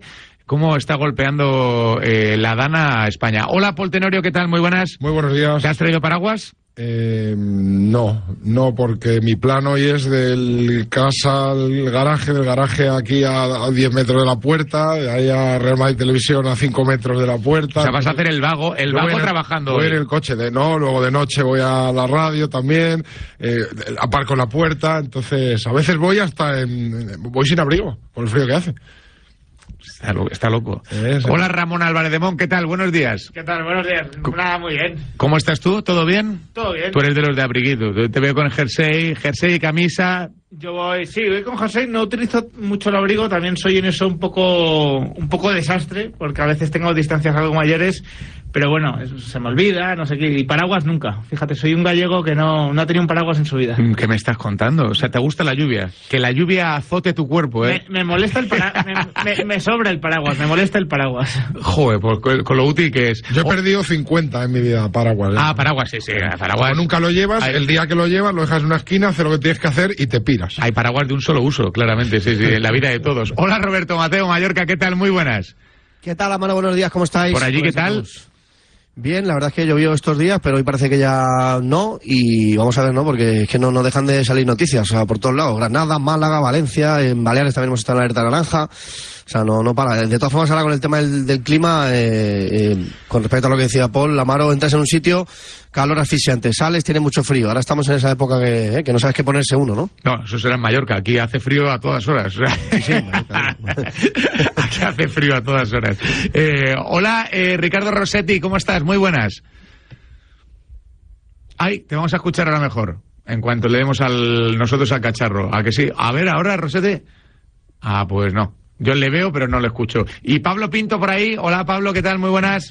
cómo está golpeando eh, la Dana a España. Hola, Paul Tenorio, ¿qué tal? Muy buenas. Muy buenos días. ¿Te has traído paraguas? Eh, no, no, porque mi plan hoy es del casa al garaje, del garaje aquí a, a diez metros de la puerta, de ahí a Real Madrid Televisión a cinco metros de la puerta. O sea, vas a hacer el vago, el vago en, trabajando voy hoy. en el coche, de no, luego de noche voy a la radio también, eh, aparco en la puerta, entonces a veces voy hasta en, voy sin abrigo, por el frío que hace. Está, lo, está loco. Es, Hola, Ramón Álvarez de Mon, ¿qué tal? Buenos días. ¿Qué tal? Buenos días. Nada, muy bien. ¿Cómo estás tú? ¿Todo bien? Todo bien. Tú eres de los de abriguito. Te veo con jersey, jersey y camisa. Yo voy, sí, voy con jersey, no utilizo mucho el abrigo, también soy en eso un poco un poco desastre, porque a veces tengo distancias algo mayores, pero bueno, eso se me olvida, no sé qué, y paraguas nunca. Fíjate, soy un gallego que no, no ha tenido un paraguas en su vida. ¿Qué me estás contando? O sea, ¿te gusta la lluvia? Que la lluvia azote tu cuerpo, ¿eh? Me, me molesta el paraguas, me, me, me sobra el paraguas, me molesta el paraguas. Joder, pues con, con lo útil que es. Yo he oh. perdido cincuenta en mi vida, paraguas. ¿eh? Ah, paraguas, sí, sí, paraguas. Como nunca lo llevas, hay... el día que lo llevas, lo dejas en una esquina, haces lo que tienes que hacer y te piras. Hay paraguas de un solo uso, claramente, sí, sí, en la vida de todos. Hola, Roberto Mateo, Mallorca, ¿qué tal? Muy buenas. ¿Qué tal, Amaro? Buenos días, ¿cómo estáis? Por allí, ¿qué tal? Estamos? Bien, la verdad es que llovió estos días, pero hoy parece que ya no, y vamos a ver, ¿no? Porque es que no, no dejan de salir noticias, o sea, por todos lados. Granada, Málaga, Valencia, en Baleares también hemos estado en la alerta naranja, o sea, no, no para. De todas formas, ahora con el tema del, del clima, eh, eh, con respecto a lo que decía Paul, Amaro, entras en un sitio, calor asfixiante, sales, tiene mucho frío. Ahora estamos en esa época que, eh, que no sabes qué ponerse uno, ¿no? No, eso será en Mallorca, aquí hace frío a todas horas. O sea, sí, aquí hace frío a todas horas. Eh, hola, eh, Ricardo Rossetti, ¿cómo estás? Muy buenas. Ay, te vamos a escuchar ahora mejor, en cuanto le demos al nosotros al cacharro. ¿A que sí? A ver, ahora, Rossetti. Ah, pues no. Yo le veo, pero no le escucho. Y Pablo Pinto por ahí. Hola, Pablo, ¿qué tal? Muy buenas.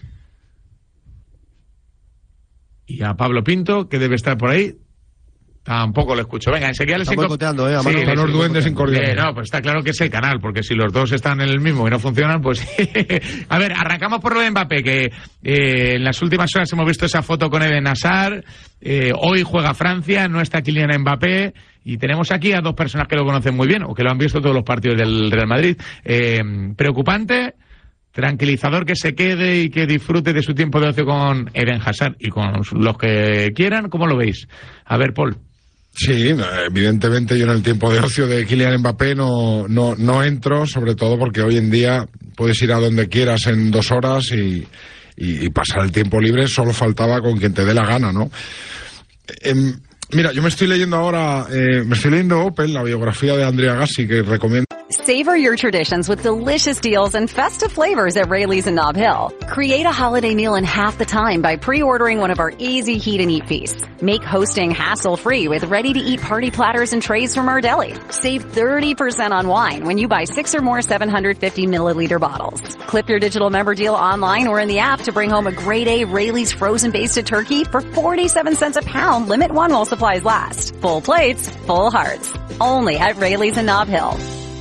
Y a Pablo Pinto, que debe estar por ahí, tampoco lo escucho. Venga, enseguida les Estamos boicoteando, ¿eh? Sí, les los duendes incordiales. Eh, no, pues está claro que es el canal, porque si los dos están en el mismo y no funcionan, pues... A ver, arrancamos por lo de Mbappé, que eh, en las últimas horas hemos visto esa foto con Eden Hazard. Eh, hoy juega Francia, no está Kylian Mbappé, y tenemos aquí a dos personas que lo conocen muy bien, o que lo han visto todos los partidos del Real Madrid. Eh, preocupante... Tranquilizador que se quede y que disfrute de su tiempo de ocio con Eden Hazard y con los que quieran. ¿Cómo lo veis? A ver, Paul. Sí, evidentemente yo en el tiempo de ocio de Kylian Mbappé no, no, no entro, sobre todo porque hoy en día puedes ir a donde quieras en dos horas y, y, y pasar el tiempo libre, solo faltaba con quien te dé la gana, ¿no? Eh, mira, yo me estoy leyendo ahora, eh, me estoy leyendo Opel, la biografía de Andrea Gassi, que recomiendo. Savor your traditions with delicious deals and festive flavors at Rayleigh's in Nob Hill. Create a holiday meal in half the time by pre-ordering one of our easy heat and eat feasts. Make hosting hassle-free with ready-to-eat party platters and trays from our deli. Save thirty percent on wine when you buy six or more seven hundred fifty milliliter bottles. Clip your digital member deal online or in the app to bring home a grade A Rayleigh's frozen basted turkey for forty-seven cents a pound. Limit one while supplies last. Full plates, full hearts. Only at Rayleigh's in Nob Hill.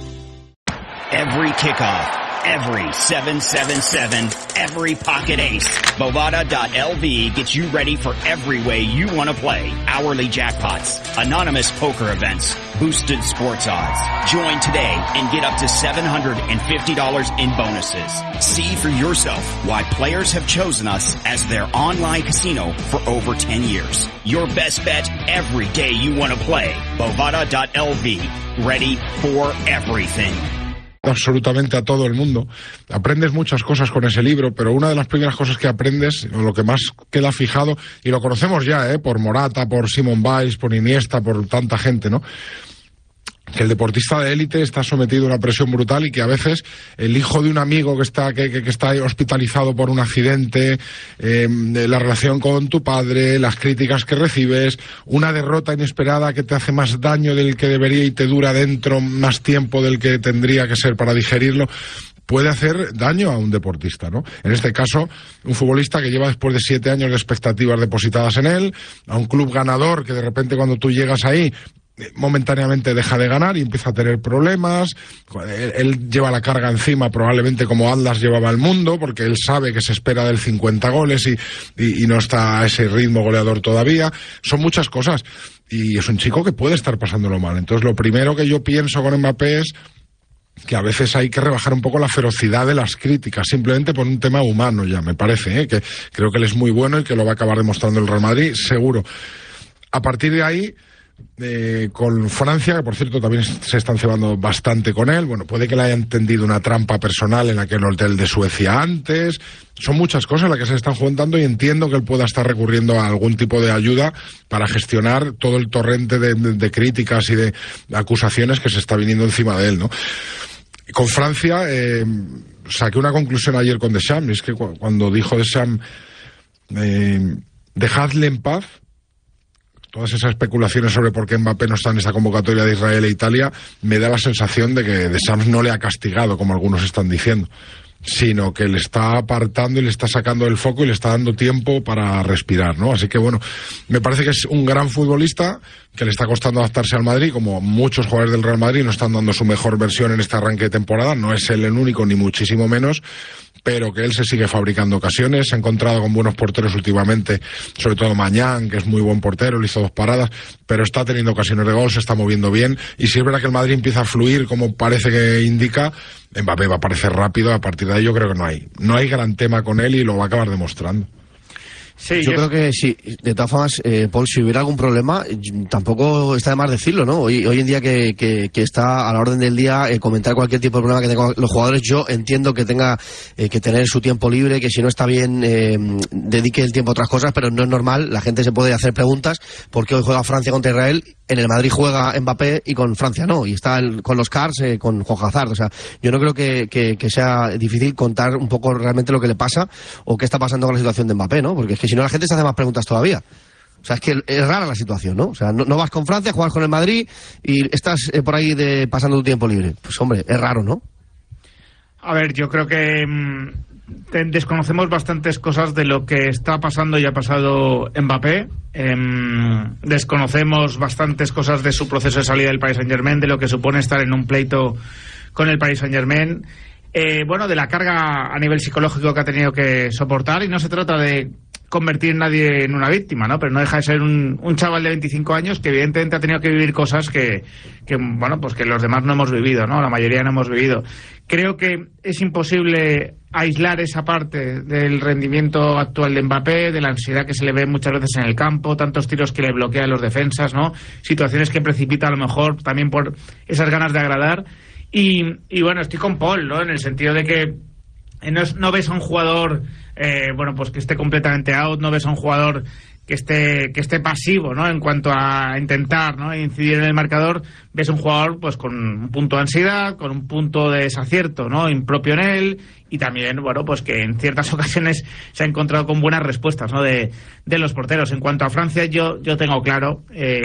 Every kickoff, every seven seven seven, every pocket ace. Bovada dot L V gets you ready for every way you want to play. Hourly jackpots, anonymous poker events, boosted sports odds. Join today and get up to seven hundred fifty dollars in bonuses. See for yourself why players have chosen us as their online casino for over ten years. Your best bet every day you want to play. Bovada dot L V. Ready for everything. Absolutamente a todo el mundo. Aprendes muchas cosas con ese libro, pero una de las primeras cosas que aprendes, o lo que más queda fijado, y lo conocemos ya, ¿eh? Por Morata, por Simone Biles, por Iniesta, por tanta gente, ¿no? Que el deportista de élite está sometido a una presión brutal y que a veces el hijo de un amigo que está que, que, que está hospitalizado por un accidente, eh, la relación con tu padre, las críticas que recibes, una derrota inesperada que te hace más daño del que debería y te dura dentro más tiempo del que tendría que ser para digerirlo, puede hacer daño a un deportista, ¿no? En este caso, un futbolista que lleva después de siete años de expectativas depositadas en él, a un club ganador que de repente cuando tú llegas ahí momentáneamente deja de ganar y empieza a tener problemas. Él, él lleva la carga encima probablemente como Atlas llevaba el mundo, porque él sabe que se espera del cincuenta goles y, y, y no está a ese ritmo goleador todavía. Son muchas cosas y es un chico que puede estar pasándolo mal. Entonces lo primero que yo pienso con Mbappé es que a veces hay que rebajar un poco la ferocidad de las críticas, simplemente por un tema humano ya, me parece, ¿eh? Que creo que él es muy bueno y que lo va a acabar demostrando el Real Madrid, seguro. A partir de ahí, eh, con Francia, que por cierto también se están cebando bastante con él, bueno, puede que le haya entendido una trampa personal en aquel hotel de Suecia antes, son muchas cosas las que se están juntando y entiendo que él pueda estar recurriendo a algún tipo de ayuda para gestionar todo el torrente de, de, de críticas y de acusaciones que se está viniendo encima de él, ¿no? Con Francia, eh, saqué una conclusión ayer con Deschamps, y es que cu cuando dijo Deschamps, eh, dejadle en paz, todas esas especulaciones sobre por qué Mbappé no está en esta convocatoria de Israel e Italia, me da la sensación de que Deschamps no le ha castigado, como algunos están diciendo, sino que le está apartando y le está sacando del foco y le está dando tiempo para respirar, ¿no? Así que bueno, me parece que es un gran futbolista que le está costando adaptarse al Madrid, como muchos jugadores del Real Madrid no están dando su mejor versión en este arranque de temporada, no es él el único ni muchísimo menos, pero que él se sigue fabricando ocasiones, se ha encontrado con buenos porteros últimamente, sobre todo Mañán, que es muy buen portero, le hizo dos paradas, pero está teniendo ocasiones de gol, se está moviendo bien, y si es verdad que el Madrid empieza a fluir como parece que indica, Mbappé va a aparecer rápido, a partir de ahí yo creo que no hay, no hay gran tema con él y lo va a acabar demostrando. Sí, yo, yo creo que sí, de todas formas, eh, Paul, si hubiera algún problema, tampoco está de más decirlo, ¿no? Hoy, hoy en día que, que, que está a la orden del día eh, comentar cualquier tipo de problema que tengan los jugadores, yo entiendo que tenga eh, que tener su tiempo libre, que si no está bien eh, dedique el tiempo a otras cosas, pero no es normal, la gente se puede hacer preguntas, porque hoy juega Francia contra Israel, en el Madrid juega Mbappé y con Francia no, y está el, con los Cars, eh, con Juan Hazard, o sea, yo no creo que, que, que sea difícil contar un poco realmente lo que le pasa o qué está pasando con la situación de Mbappé, ¿no? Porque es que si no la gente se hace más preguntas todavía. O sea, es que es rara la situación, ¿no? O sea, no, no vas con Francia, juegas con el Madrid y estás eh, por ahí de, pasando tu tiempo libre. Pues hombre, es raro, ¿no? A ver, yo creo que mmm, te, desconocemos bastantes cosas de lo que está pasando y ha pasado Mbappé. Eh, desconocemos bastantes cosas de su proceso de salida del Paris Saint-Germain, de lo que supone estar en un pleito con el Paris Saint-Germain. Eh, bueno, de la carga a nivel psicológico que ha tenido que soportar, y no se trata de convertir a nadie en una víctima, ¿no? Pero no deja de ser un, un chaval de veinticinco años que evidentemente ha tenido que vivir cosas que, que, bueno, pues que los demás no hemos vivido, ¿no? La mayoría no hemos vivido. Creo que es imposible aislar esa parte del rendimiento actual de Mbappé, de la ansiedad que se le ve muchas veces en el campo, tantos tiros que le bloquean los defensas, ¿no? Situaciones que precipita a lo mejor también por esas ganas de agradar. Y, y bueno, estoy con Paul, ¿no? En el sentido de que no, es, no ves a un jugador eh, bueno, pues que esté completamente out, no ves a un jugador que esté que esté pasivo, ¿no? En cuanto a intentar, ¿no?, incidir en el marcador, ves un jugador pues con un punto de ansiedad, con un punto de desacierto, ¿no?, impropio en él, y también, bueno, pues que en ciertas ocasiones se ha encontrado con buenas respuestas, ¿no?, de, de los porteros. En cuanto a Francia, yo yo tengo claro, eh,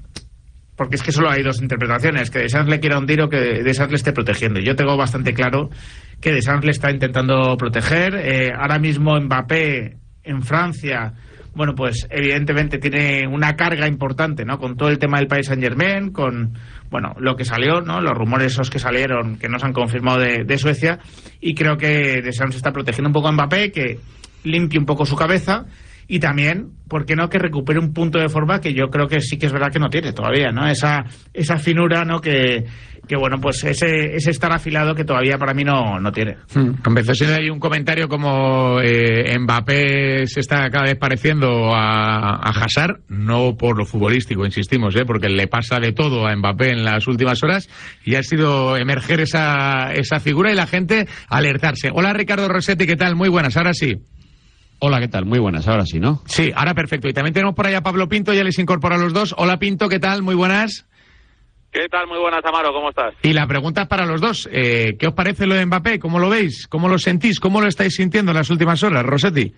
porque es que solo hay dos interpretaciones, que Deschamps le quiera hundir o que Deschamps le esté protegiendo. Yo tengo bastante claro que Deschamps le está intentando proteger. Eh, ahora mismo Mbappé en Francia, bueno, pues evidentemente tiene una carga importante, ¿no?, con todo el tema del Paris Saint-Germain, con, bueno, lo que salió, ¿no?, los rumores esos que salieron, que no se han confirmado de, de Suecia, y creo que Deschamps está protegiendo un poco a Mbappé, que limpie un poco su cabeza. Y también, ¿por qué no?, que recupere un punto de forma que yo creo que sí que es verdad que no tiene todavía, ¿no? Esa esa finura, ¿no?, que, que bueno, pues ese, ese estar afilado que todavía para mí no, no tiene. Hmm. Empezó siendo ahí un comentario como eh, Mbappé se está cada vez pareciendo a, a Hazard, no por lo futbolístico, insistimos, ¿eh?, porque le pasa de todo a Mbappé en las últimas horas, y ha sido emerger esa, esa figura y la gente alertarse. Hola, Ricardo Rossetti, ¿qué tal? Muy buenas, ahora sí. Hola, ¿qué tal? Muy buenas, ahora sí, ¿no? Sí, ahora perfecto. Y también tenemos por ahí a Pablo Pinto, ya les incorporo a los dos. Hola, Pinto, ¿qué tal? Muy buenas. ¿Qué tal? Muy buenas, Amaro, ¿cómo estás? Y la pregunta es para los dos. Eh, ¿Qué os parece lo de Mbappé? ¿Cómo lo veis? ¿Cómo lo sentís? ¿Cómo lo estáis sintiendo en las últimas horas, Rossetti?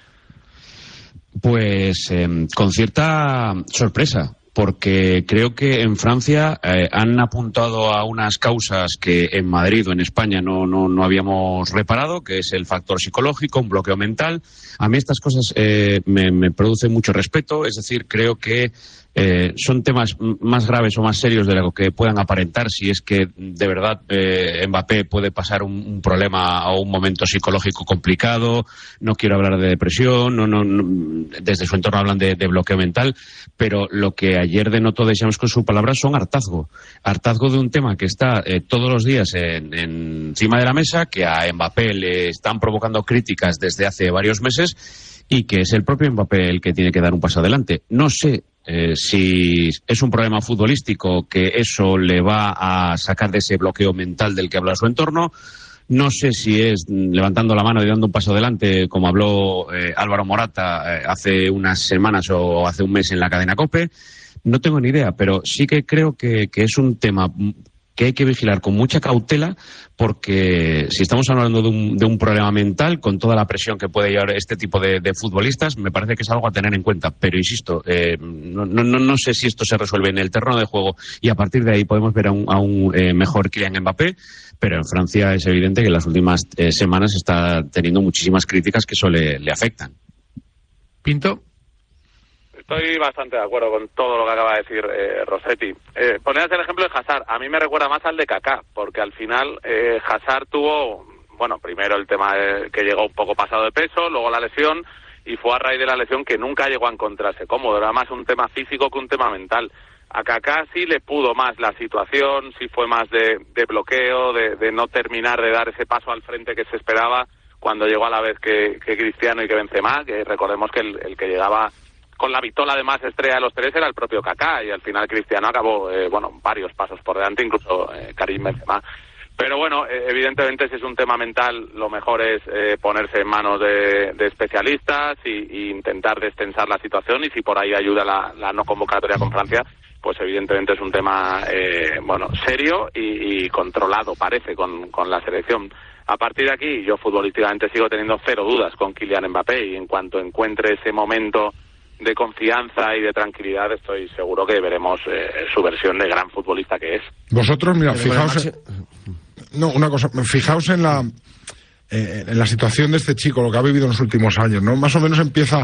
Pues eh, con cierta sorpresa, porque creo que en Francia eh, han apuntado a unas causas que en Madrid o en España no, no, no habíamos reparado, que es el factor psicológico, un bloqueo mental. A mí estas cosas eh, me, me producen mucho respeto, es decir, creo que Eh, son temas más graves o más serios de lo que puedan aparentar, si es que de verdad eh, Mbappé puede pasar un, un problema o un momento psicológico complicado. No quiero hablar de depresión, no, no, no, desde su entorno hablan de, de bloqueo mental, pero lo que ayer denotó Deschamps con su palabra son hartazgo. Hartazgo de un tema que está eh, todos los días en, en, encima de la mesa, que a Mbappé le están provocando críticas desde hace varios meses y que es el propio Mbappé el que tiene que dar un paso adelante. No sé Eh, si es un problema futbolístico que eso le va a sacar de ese bloqueo mental del que habla su entorno. No sé si es levantando la mano y dando un paso adelante, como habló eh, Álvaro Morata eh, hace unas semanas o hace un mes en la cadena COPE. No tengo ni idea, pero sí que creo que, que es un tema que hay que vigilar con mucha cautela, porque si estamos hablando de un, de un problema mental, con toda la presión que puede llevar este tipo de, de futbolistas, me parece que es algo a tener en cuenta. Pero insisto, eh, no, no, no sé si esto se resuelve en el terreno de juego y a partir de ahí podemos ver a un, a un eh, mejor Kylian Mbappé, pero en Francia es evidente que en las últimas eh, semanas está teniendo muchísimas críticas que eso le, le afectan. Pinto. Estoy bastante de acuerdo con todo lo que acaba de decir eh, Rossetti. Eh, ponías el ejemplo de Hazard. A mí me recuerda más al de Kaká, porque al final eh, Hazard tuvo, bueno, primero el tema de que llegó un poco pasado de peso, luego la lesión, y fue a raíz de la lesión que nunca llegó a encontrarse cómodo. Era más un tema físico que un tema mental. A Kaká sí le pudo más la situación, sí fue más de, de bloqueo, de, de no terminar de dar ese paso al frente que se esperaba cuando llegó a la vez que, que Cristiano y que Benzema, que recordemos que el, el que llegaba con la vitola de más estrella de los tres era el propio Kaká, y al final Cristiano acabó, eh, bueno, varios pasos por delante, incluso eh, Karim Benzema. Pero bueno, eh, evidentemente si es un tema mental, lo mejor es eh, ponerse en manos de, de especialistas y, y intentar destensar la situación, y si por ahí ayuda la, la no convocatoria con Francia, pues evidentemente es un tema, eh, bueno, serio y, y controlado, parece, con, con la selección. A partir de aquí, yo futbolísticamente sigo teniendo cero dudas con Kylian Mbappé, y en cuanto encuentre ese momento de confianza y de tranquilidad, estoy seguro que veremos eh, su versión de gran futbolista que es. Vosotros, mira, fijaos en, no, una cosa, fijaos en la eh, en la situación de este chico, lo que ha vivido en los últimos años, ¿no? Más o menos empieza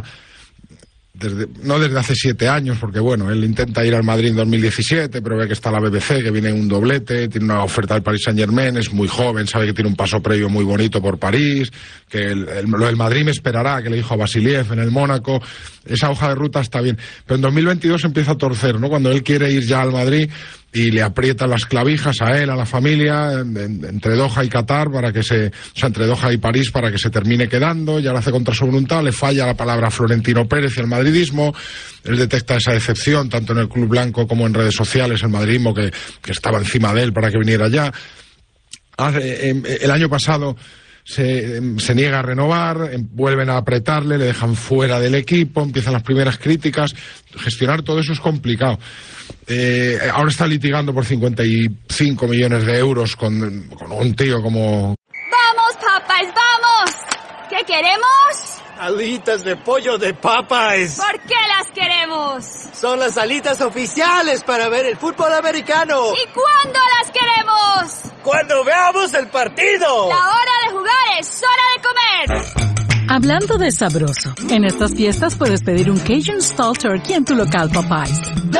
desde, no desde hace siete años, porque bueno, él intenta ir al Madrid en dos mil diecisiete, pero ve que está la B B C, que viene un doblete, tiene una oferta del Paris Saint-Germain, es muy joven, sabe que tiene un paso previo muy bonito por París, que el, el, lo del Madrid me esperará, que le dijo a Vasiliev en el Mónaco. Esa hoja de ruta está bien, pero en dos mil veintidós empieza a torcer, ¿no? Cuando él quiere ir ya al Madrid y le aprietan las clavijas a él, a la familia, en, en, entre Doha y Qatar, para que se, o sea, entre Doha y París, para que se termine quedando. Ya lo hace contra su voluntad, le falla la palabra Florentino Pérez y el madridismo. Él detecta esa decepción, tanto en el Club Blanco como en redes sociales, el madridismo que, que estaba encima de él para que viniera ya. Hace, eh, el año pasado Se, se niega a renovar, vuelven a apretarle, le dejan fuera del equipo, empiezan las primeras críticas. Gestionar todo eso es complicado. Eh, ahora está litigando por cincuenta y cinco millones de euros con, con un tío como... ¡Vamos, Popeyes, vamos! ¿Qué queremos? Alitas de pollo de Popeyes. ¿Por qué las queremos? Son las alitas oficiales para ver el fútbol americano. ¿Y cuándo las queremos? ¡Cuando veamos el partido! La hora de jugar es hora de comer. Hablando de sabroso, en estas fiestas puedes pedir un Cajun Style Turkey en tu local Popeyes.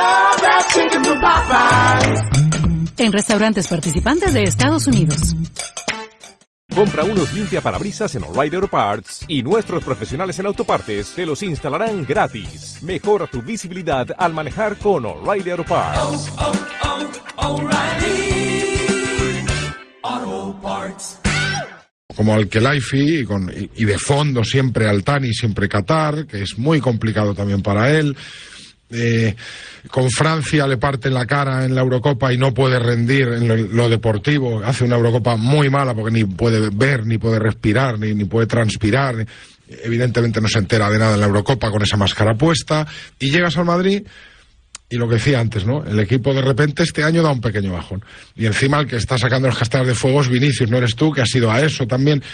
En restaurantes participantes de Estados Unidos. Compra unos limpiaparabrisas en O'Reilly Auto Parts y nuestros profesionales en autopartes te los instalarán gratis. Mejora tu visibilidad al manejar con O'Reilly Auto Parts. Oh, oh, oh, O'Reilly Auto Parts. Como Al-Khelaifi y, con, y, y de fondo siempre Al-Thani, siempre Qatar, que es muy complicado también para él. Eh, con Francia le parten la cara en la Eurocopa y no puede rendir en lo, lo deportivo. Hace una Eurocopa muy mala porque ni puede ver, ni puede respirar, ni, ni puede transpirar. Ni, evidentemente no se entera de nada en la Eurocopa con esa máscara puesta. Y llegas al Madrid y lo que decía antes, ¿no? El equipo de repente este año da un pequeño bajón. Y encima el que está sacando los castillos de fuego es Vinicius, no eres tú, que has ido a eso también.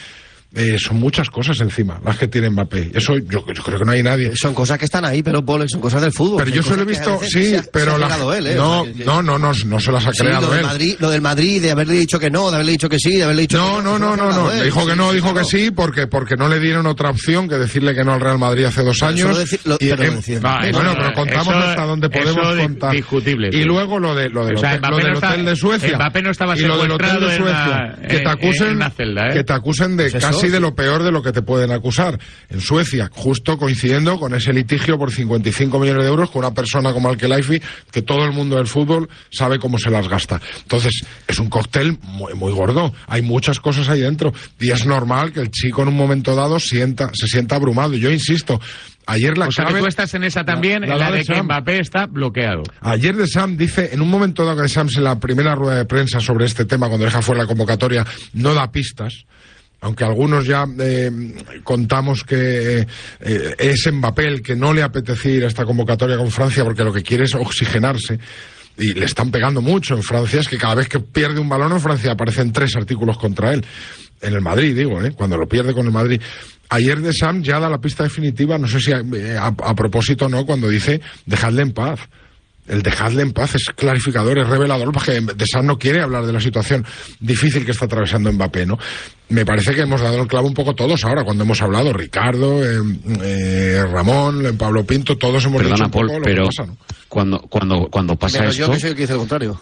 Eh, son muchas cosas encima las que tiene Mbappé. Eso yo, yo creo que no hay nadie. Son cosas que están ahí, pero Paul, son cosas del fútbol. Pero yo solo he visto, sí, se, pero se la, él, ¿eh? no, o sea, que, no, no, no, no se las ha sí, creado lo él. Del Madrid, lo del Madrid, de haberle dicho que no, de haberle dicho que sí, de haberle dicho no, que no. No, no, no, no. Le dijo que no, dijo que sí, porque porque no le dieron otra opción que decirle que no al Real Madrid hace dos pero años. Decir, lo, y, pero eh, decir, va, no, bueno, no, pero contamos eso, hasta donde podemos contar. Discutible. Y luego lo de lo del, o sea, hotel, lo del no está, hotel de Suecia. Mbappé no estaba y lo del hotel de Suecia. La, que te acusen, en una celda, ¿eh? que te acusen de pues casi eso, de lo peor de lo que te pueden acusar. En Suecia, justo coincidiendo con ese litigio por cincuenta y cinco millones de euros con una persona como Al-Khelaifi, que todo el mundo del fútbol sabe cómo se las gasta. Entonces, es un cóctel muy, muy gordo. Hay muchas cosas ahí dentro. Y es normal que el chico en un momento dado sienta, se sienta abrumado. Yo insisto, ayer la o sea, clave... que tú estás en esa también, la, la, en la de, de que Sam. Mbappé está bloqueado. Ayer de Sam dice, en un momento dado que de Sam en la primera rueda de prensa sobre este tema, cuando deja fuera la convocatoria, no da pistas. Aunque algunos ya eh, contamos que eh, es Mbappé el que no le apetece ir a esta convocatoria con Francia porque lo que quiere es oxigenarse. Y le están pegando mucho en Francia, es que cada vez que pierde un balón en Francia aparecen tres artículos contra él. En el Madrid, digo, ¿eh? Cuando lo pierde con el Madrid. Ayer de Sam ya da la pista definitiva, no sé si a, a, a propósito o no, cuando dice dejadle en paz. El dejadle en paz es clarificador, es revelador, porque De Sam no quiere hablar de la situación difícil que está atravesando Mbappé, ¿no? Me parece que hemos dado el clavo un poco todos ahora, cuando hemos hablado, Ricardo, eh, eh, Ramón, Pablo Pinto, todos hemos Perdona, dicho un poco Paul, lo pero que pasa, ¿no? cuando, cuando, cuando pasa pero esto... yo que soy el que dice el contrario.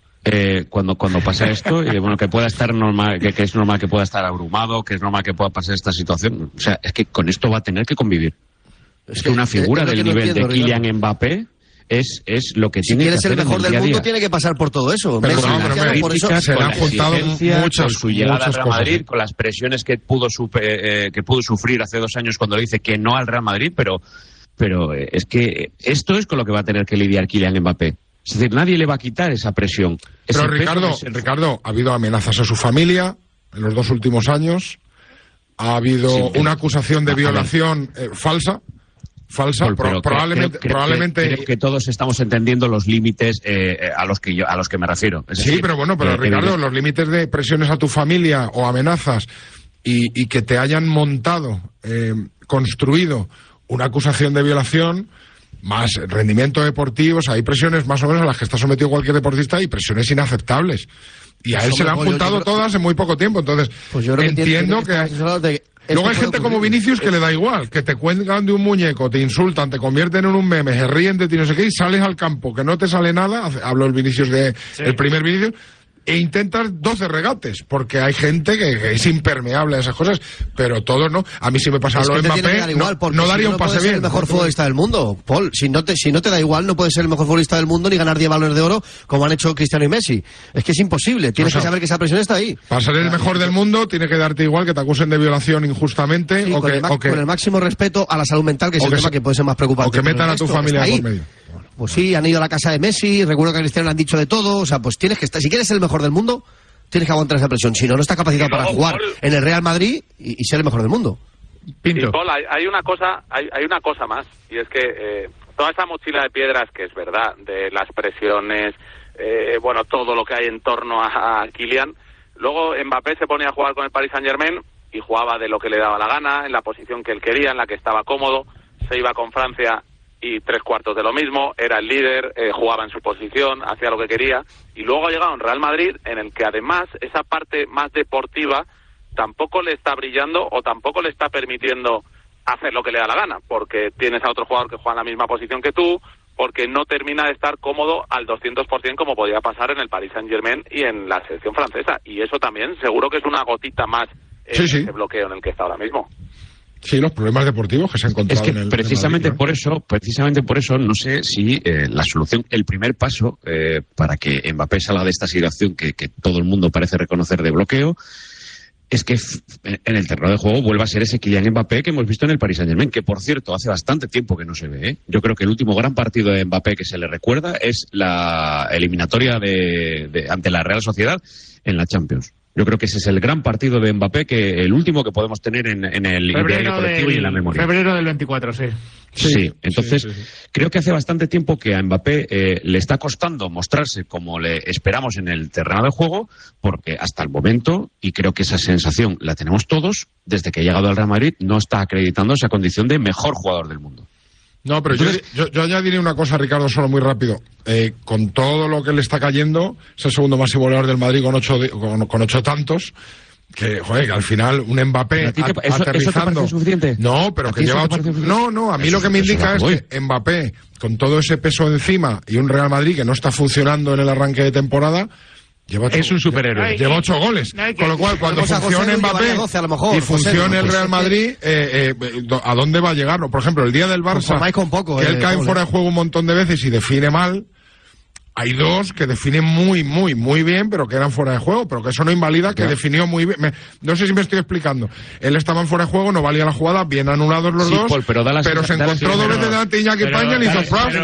Eh, cuando cuando pasa esto, y bueno, que pueda estar normal, que, que es normal que pueda estar abrumado, que es normal que pueda pasar esta situación, o sea, es que con esto va a tener que convivir. Es, es que, que una figura es, es del nivel no entiendo, de Kylian Ricardo. Mbappé es, es lo que tiene si que hacer. Si quieres ser el mejor del día mundo, día. Tiene que pasar por todo eso. Pero no, pero me, por eso se le han juntado muchas, con su llegada al Real cosas. Madrid, con las presiones que pudo, eh, que pudo sufrir hace dos años cuando le dice que no al Real Madrid, pero, pero eh, es que esto es con lo que va a tener que lidiar Kylian Mbappé. Es decir, nadie le va a quitar esa presión. Pero Ricardo, ese... Ricardo, ha habido amenazas a su familia en los dos últimos años. Ha habido sí, una acusación de violación eh, falsa. Falsa, Paul, Pro, probablemente, creo, creo, probablemente... Creo, creo que todos estamos entendiendo los límites eh, a los que yo, a los que me refiero. Es sí, decir, pero bueno, pero eh, Ricardo, los límites de presiones a tu familia o amenazas y, y que te hayan montado, eh, construido una acusación de violación, más rendimiento deportivo, o sea, hay presiones más o menos a las que está sometido cualquier deportista y presiones inaceptables. Y a él se le han juntado todas en muy poco tiempo, entonces pues yo entiendo que... que... Luego hay gente como Vinicius que le da igual, que te cuelgan de un muñeco, te insultan, te convierten en un meme, se ríen de ti, no sé qué, y sales al campo, que no te sale nada, hablo el Vinicius de, sí. el primer Vinicius, e intentas doce regates, porque hay gente que, que es impermeable a esas cosas, pero todos no. A mí si me pasara es lo de Mbappé, igual, no, no daría si un pase no bien. Ser el mejor ¿no? futbolista del mundo, Paul. Si no, te, si no te da igual, no puedes ser el mejor futbolista del mundo ni ganar diez balones de oro como han hecho Cristiano y Messi. Es que es imposible. Tienes o sea, que saber que esa presión está ahí. Para ser el mejor del mundo, tiene que darte igual que te acusen de violación injustamente. Sí, o, con que, el o que... con el máximo respeto a la salud mental, que es el que tema se... que puede ser más preocupante. O que metan a tu familia por medio. Pues sí, han ido a la casa de Messi, recuerdo que a Cristiano le han dicho de todo. O sea, pues tienes que estar. Si quieres ser el mejor del mundo, tienes que aguantar esa presión. Si no, no estás capacitado para jugar Paul, en el Real Madrid y, y ser el mejor del mundo. Pinto. Y Paul, hay, hay una cosa, hay, hay una cosa más, y es que eh, toda esa mochila de piedras, que es verdad, de las presiones, eh, bueno, todo lo que hay en torno a, a Kylian. Luego Mbappé se ponía a jugar con el Paris Saint-Germain y jugaba de lo que le daba la gana, en la posición que él quería, en la que estaba cómodo. Se iba con Francia y tres cuartos de lo mismo, era el líder, eh, jugaba en su posición, hacía lo que quería, y luego ha llegado un Real Madrid en el que además esa parte más deportiva tampoco le está brillando o tampoco le está permitiendo hacer lo que le da la gana, porque tienes a otro jugador que juega en la misma posición que tú, porque no termina de estar cómodo al doscientos por ciento como podía pasar en el Paris Saint-Germain y en la selección francesa, y eso también seguro que es una gotita más en sí, sí. ese bloqueo en el que está ahora mismo. Sí, los problemas deportivos que se han encontrado es que en el precisamente en Madrid, ¿no? por eso, precisamente por eso, no sé si eh, la solución, el primer paso eh, para que Mbappé salga de esta situación que, que todo el mundo parece reconocer de bloqueo, es que en el terreno de juego vuelva a ser ese Kylian Mbappé que hemos visto en el Paris Saint-Germain, que por cierto hace bastante tiempo que no se ve, ¿eh? Yo creo que el último gran partido de Mbappé que se le recuerda es la eliminatoria de, de ante la Real Sociedad en la Champions. Yo creo que ese es el gran partido de Mbappé, que el último que podemos tener en, en el diario colectivo del, y en la memoria. Febrero del veinticuatro, sí. Sí, sí, entonces sí, sí, sí. creo que hace bastante tiempo que a Mbappé eh, le está costando mostrarse como le esperamos en el terreno de juego, porque hasta el momento, y creo que esa sensación la tenemos todos, desde que ha llegado al Real Madrid, no está acreditando esa condición de mejor jugador del mundo. No, pero Entonces, yo, yo, yo añadiré una cosa, Ricardo, solo muy rápido. Eh, con todo lo que le está cayendo, es el segundo máximo goleador del Madrid con ocho, con, con ocho tantos. Que, joder, que al final un Mbappé te, a, eso, aterrizando... ¿Eso te parece suficiente? No, pero que lleva ocho... No, no, a mí eso, lo que me indica es voy. que Mbappé, con todo ese peso encima y un Real Madrid que no está funcionando en el arranque de temporada... Lleva ocho, es un superhéroe. Lleva, lleva ocho goles. No, con lo cual, cuando funcione Mbappé doce, a lo mejor, y funcione el Real Madrid, eh, eh, ¿a dónde va a llegar? Por ejemplo, el día del Barça, con poco, que eh, él cae pobre. fuera de juego un montón de veces y define mal. Hay dos que definen muy, muy, muy bien, pero que eran fuera de juego, pero que eso no invalida que ya. definió muy bien. Me, no sé si me estoy explicando. Él estaba en fuera de juego, no valía la jugada, bien anulados los sí, dos, Paul, pero, da la pero se da encontró la dos veces delante de Iñaki Peña y hizo fraude.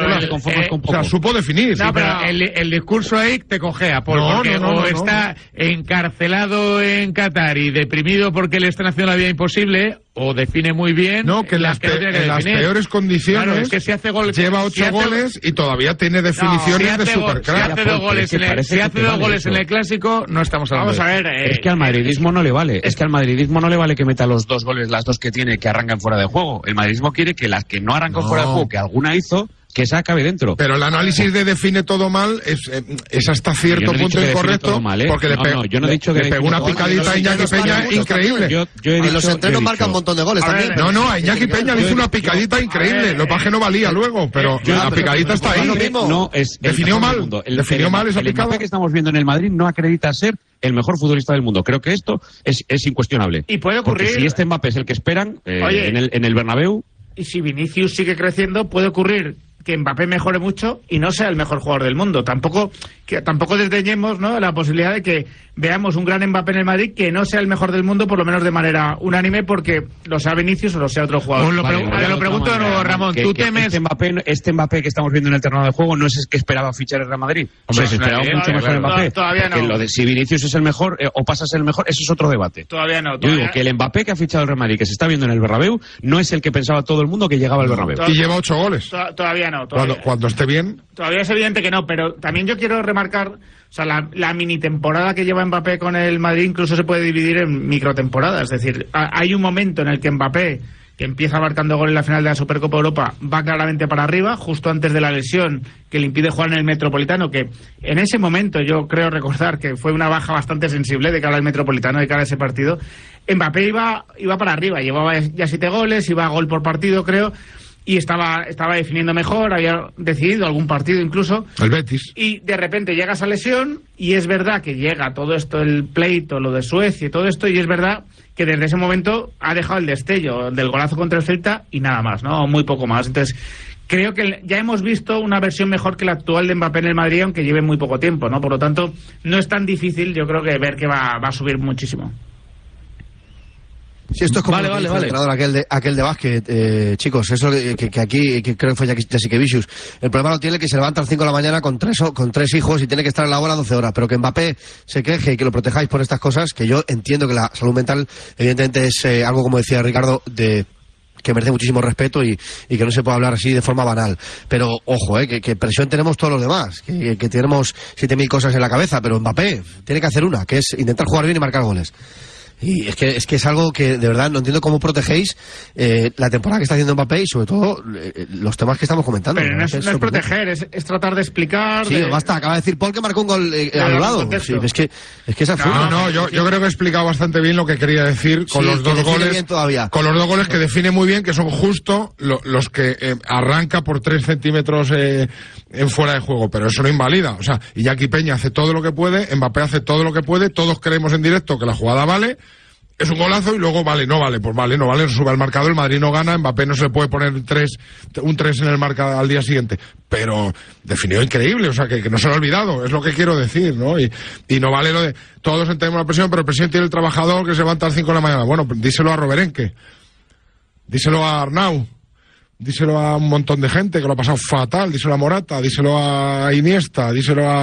O sea, supo definir. No, pero el, el discurso ahí te cojea, Paul, no, porque no, no, o no, está no. encarcelado en Qatar y deprimido porque le están haciendo la vida imposible, o define muy bien. No, que en las, que pe que en las peores condiciones claro, es que si hace gol, lleva ocho si hace... goles y todavía tiene definiciones no, si de supercrack. Si hace dos goles, en el, si hace dos goles en el Clásico, no estamos hablando. Vamos a ver. Eh, es que al madridismo no le vale. Es que al madridismo no le vale que meta los dos goles, las dos que tiene, que arrancan fuera de juego. El madridismo quiere que las que no arrancan no. fuera de juego, que alguna hizo, que esa acabe dentro. Pero el análisis de define todo mal es, es hasta cierto no punto incorrecto, mal, ¿eh? porque no, le, pe no, yo no he dicho que le pegó una picadita a Iñaki Peña increíble. Yo, yo he dicho, los entrenos marcan un montón de goles también. Ver, no, no, a Iñaki Peña le hizo una picadita increíble. Lo que no valía luego, pero yo, la picadita está ahí. No, es definió mal. El, definió el, mal esa el picada. Mbappé que estamos viendo en el Madrid no acredita ser el mejor futbolista del mundo. Creo que esto es, es incuestionable. Y puede ocurrir. Porque si este Mbappé es el que esperan eh, Oye, en el en el Bernabéu. Y si Vinicius sigue creciendo, puede ocurrir que Mbappé mejore mucho y no sea el mejor jugador del mundo. Tampoco que tampoco desdeñemos, ¿no?, la posibilidad de que veamos un gran Mbappé en el Madrid que no sea el mejor del mundo, por lo menos de manera unánime, porque lo sea Vinicius o lo sea otro jugador. Lo, vale, vale, lo pregunto de nuevo, Ramón. Que, ¿Tú que temes...? Este Mbappé, este Mbappé que estamos viendo en el terreno de juego no es el que esperaba fichar el Real Madrid. Hombre, se esperaba mucho todavía, mejor Mbappé. No, todavía no. Lo de si Vinicius es el mejor eh, o pasa a ser el mejor, eso es otro debate. Todavía no. Todavía... Yo digo que el Mbappé que ha fichado el Real Madrid, que se está viendo en el Bernabéu, no es el que pensaba todo el mundo que llegaba al Bernabéu. Y lleva ocho goles. Todavía no. Todavía. Cuando, cuando esté bien... Todavía es evidente que no, pero también yo quiero remarcar, o sea, la, la mini temporada que lleva Mbappé con el Madrid incluso se puede dividir en microtemporadas. Es decir, a, hay un momento en el que Mbappé, que empieza marcando gol en la final de la Supercopa Europa, va claramente para arriba, justo antes de la lesión que le impide jugar en el Metropolitano, que en ese momento yo creo recordar que fue una baja bastante sensible de cara al Metropolitano, de cara a ese partido. Mbappé iba, iba para arriba, llevaba ya siete goles, iba a gol por partido, creo, y estaba, estaba definiendo mejor, había decidido algún partido incluso. El Betis. Y de repente llega esa lesión, y es verdad que llega todo esto, el pleito, lo de Suecia y todo esto, y es verdad que desde ese momento ha dejado el destello del golazo contra el Celta y nada más, ¿no? Muy poco más. Entonces, creo que ya hemos visto una versión mejor que la actual de Mbappé en el Madrid, aunque lleve muy poco tiempo, ¿no? Por lo tanto, no es tan difícil, yo creo, que ver que va, va a subir muchísimo. Sí, esto es como vale, vale, vale. el aquel de, aquel de básquet, eh, chicos, eso que, que, que aquí, que creo que fue Jessica Vicious. El problema lo tiene que se levanta a las cinco de la mañana con tres, con tres hijos y tiene que estar en la hora doce horas, pero que Mbappé se queje y que lo protejáis por estas cosas, que yo entiendo que la salud mental evidentemente es eh, algo, como decía Ricardo, de que merece muchísimo respeto y, y que no se puede hablar así de forma banal. Pero, ojo, eh, que, que presión tenemos todos los demás, que, que tenemos siete mil cosas en la cabeza, pero Mbappé tiene que hacer una, que es intentar jugar bien y marcar goles. Y es que es que es algo que de verdad no entiendo cómo protegéis eh, la temporada que está haciendo Mbappé y sobre todo eh, los temas que estamos comentando. Pero no es, no es proteger, es, es tratar de explicar. Sí, de... basta, acaba de decir Paul que marcó un gol eh, anulado. Sí, es que es que es absurdo. No, no, yo, yo creo que he explicado bastante bien lo que quería decir con sí, los dos goles. Con los dos goles que define muy bien, que son justo lo, los que eh, arranca por tres centímetros eh, en fuera de juego, pero eso no invalida. O sea, Iñaki Peña hace todo lo que puede, Mbappé hace todo lo que puede, todos creemos en directo que la jugada vale. Es un golazo y luego vale, no vale, pues vale, no vale, no sube al marcador, el Madrid no gana, Mbappé no se le puede poner tres, un tres en el marca al día siguiente, pero definió increíble, o sea, que, que no se lo ha olvidado, es lo que quiero decir, ¿no? Y, y no vale lo de, todos entendemos la presión, pero el presidente tiene el trabajador que se levanta a las cinco de la mañana, bueno, pues díselo a Roberenque, díselo a Arnau, díselo a un montón de gente que lo ha pasado fatal, díselo a Morata, díselo a Iniesta, díselo a,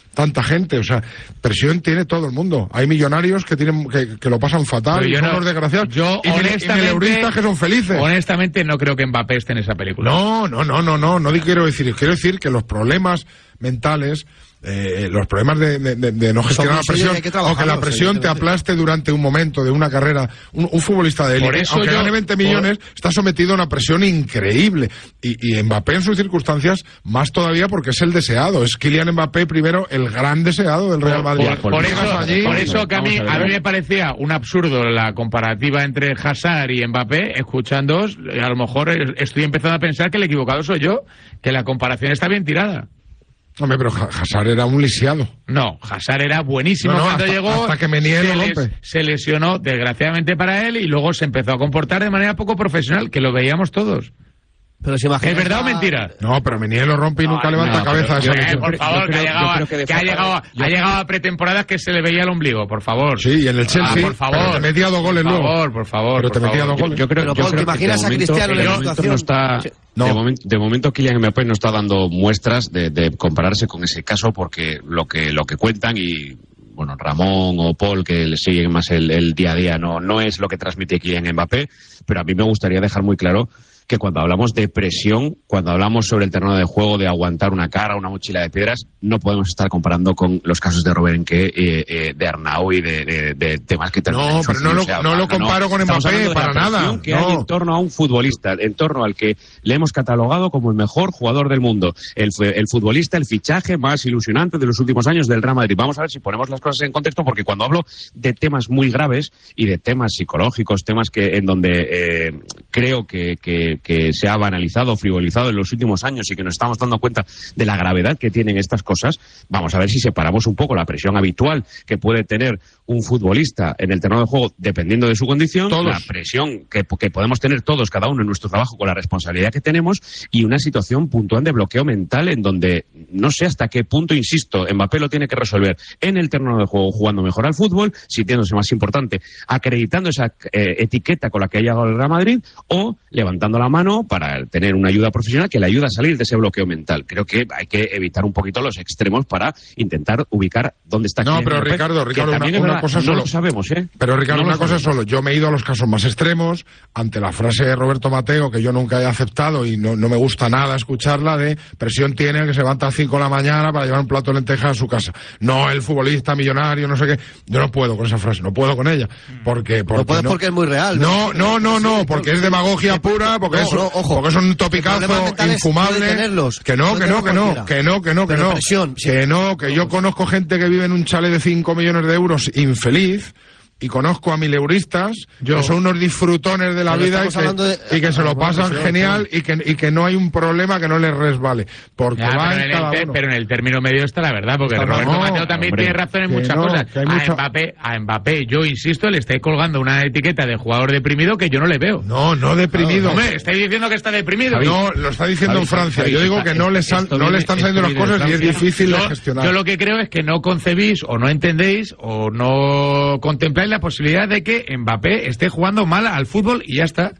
tanta gente. O sea, presión tiene todo el mundo. Hay millonarios que tienen que, que lo pasan fatal, y son no, los desgraciados. Yo, y mileuristas que son felices. Honestamente, no creo que Mbappé esté en esa película. No, no, no, no, no, no quiero decir. Quiero decir que los problemas mentales... Eh, los problemas de, de, de no gestionar la presión que o que la presión te aplaste durante un momento de una carrera. Un, un futbolista de élite, aunque yo, gane veinte millones, por... está sometido a una presión increíble. Y, y Mbappé en sus circunstancias más todavía porque es el deseado. Es Kylian Mbappé primero, el gran deseado del Real Madrid. Por, por, por eso, allí, por eso que a mí, a, a mí me parecía un absurdo la comparativa entre Hazard y Mbappé. Escuchándoos, a lo mejor estoy empezando a pensar que el equivocado soy yo, que la comparación está bien tirada. Hombre, pero Hazard era un lisiado. No, Hazard era buenísimo no, no, cuando hasta, llegó. Hasta que Menier se, lo rompe. les, se lesionó, desgraciadamente para él, y luego se empezó a comportar de manera poco profesional, que lo veíamos todos. Pero si ¿es verdad o mentira? No, pero Menier lo rompe y no, nunca no, levanta no, cabeza. Yo, eh, por favor, creo, que, ha llegado, que, que ha llegado, yo... ha llegado a pretemporadas que se le veía el ombligo, por favor. Sí, y en el Chelsea. Ah, por favor. Pero te metía dos goles por luego. Por favor, por favor. Pero te metía dos goles. Yo, yo creo, pero yo Paul, creo ¿te imaginas a Cristiano en la situación? No está, sí. no. De, momento, de momento Kylian Mbappé no está dando muestras de, de compararse con ese caso, porque lo que, lo que cuentan y... bueno, Ramón o Paul, que le siguen más el, el día a día, no, no es lo que transmite Kylian Mbappé, pero a mí me gustaría dejar muy claro que cuando hablamos de presión, cuando hablamos sobre el terreno de juego, de aguantar una cara, una mochila de piedras, no podemos estar comparando con los casos de Rubenque, eh, eh, de Arnau y de, de, de temas que terminan. No, pero no lo, no lo comparo no. con Mbappé, para nada. Que no. hay en torno a un futbolista, en torno al que le hemos catalogado como el mejor jugador del mundo, el, el futbolista, el fichaje más ilusionante de los últimos años del Real Madrid. Vamos a ver si ponemos las cosas en contexto, porque cuando hablo de temas muy graves y de temas psicológicos, temas que en donde eh, creo que, que que se ha banalizado, frivolizado en los últimos años y que nos estamos dando cuenta de la gravedad que tienen estas cosas, vamos a ver si separamos un poco la presión habitual que puede tener un futbolista en el terreno de juego dependiendo de su condición, todos. La presión que, que podemos tener todos, cada uno en nuestro trabajo con la responsabilidad que tenemos, y una situación puntual de bloqueo mental en donde no sé hasta qué punto, insisto, Mbappé lo tiene que resolver en el terreno de juego, jugando mejor al fútbol, sintiéndose más importante, acreditando esa eh, etiqueta con la que ha llegado el Real Madrid, o levantando la mano para tener una ayuda profesional que le ayude a salir de ese bloqueo mental. Creo que hay que evitar un poquito los extremos para intentar ubicar dónde está. No, pero Ricardo, Ricardo, una, una verdad, cosa no solo. Lo sabemos, ¿eh? Pero Ricardo, no una cosa solo. Yo me he ido a los casos más extremos ante la frase de Roberto Mateo, que yo nunca he aceptado y no, no me gusta nada escucharla, de presión tiene el que se levanta a las cinco de la mañana para llevar un plato de lentejas a su casa. No el futbolista millonario, no sé qué. Yo no puedo con esa frase, no puedo con ella. Porque, porque no puedes no, porque es muy real. No, no, no, no, porque es demagogia pura, porque, no, es, no, ojo, porque es un topicazo infumable. Que no, que no, que no, que no, que no, que no, que no, que yo conozco gente que vive en un chalet de cinco millones de euros infeliz. Y conozco a mileuristas yo, que son unos disfrutones de la vida y que, de, y que se lo pasan genial y que, y que no hay un problema que no les resbale. Porque ya, va pero, en en cada el, uno. Pero en el término medio está la verdad, porque está Roberto no, Mateo también hombre, tiene razón en muchas no, cosas. A, mucha... Mbappé, a Mbappé, yo insisto, le estáis colgando una etiqueta de jugador deprimido que yo no le veo. No, no deprimido. No, hombre, estáis diciendo que está deprimido. Javi, no, lo está diciendo Javi, en Francia. Javi, yo digo que no le, sal, no viene, le están saliendo las cosas y es difícil yo, de gestionar. Yo lo que creo es que no concebís o no entendéis o no contempláis la posibilidad de que Mbappé esté jugando mal al fútbol y ya está.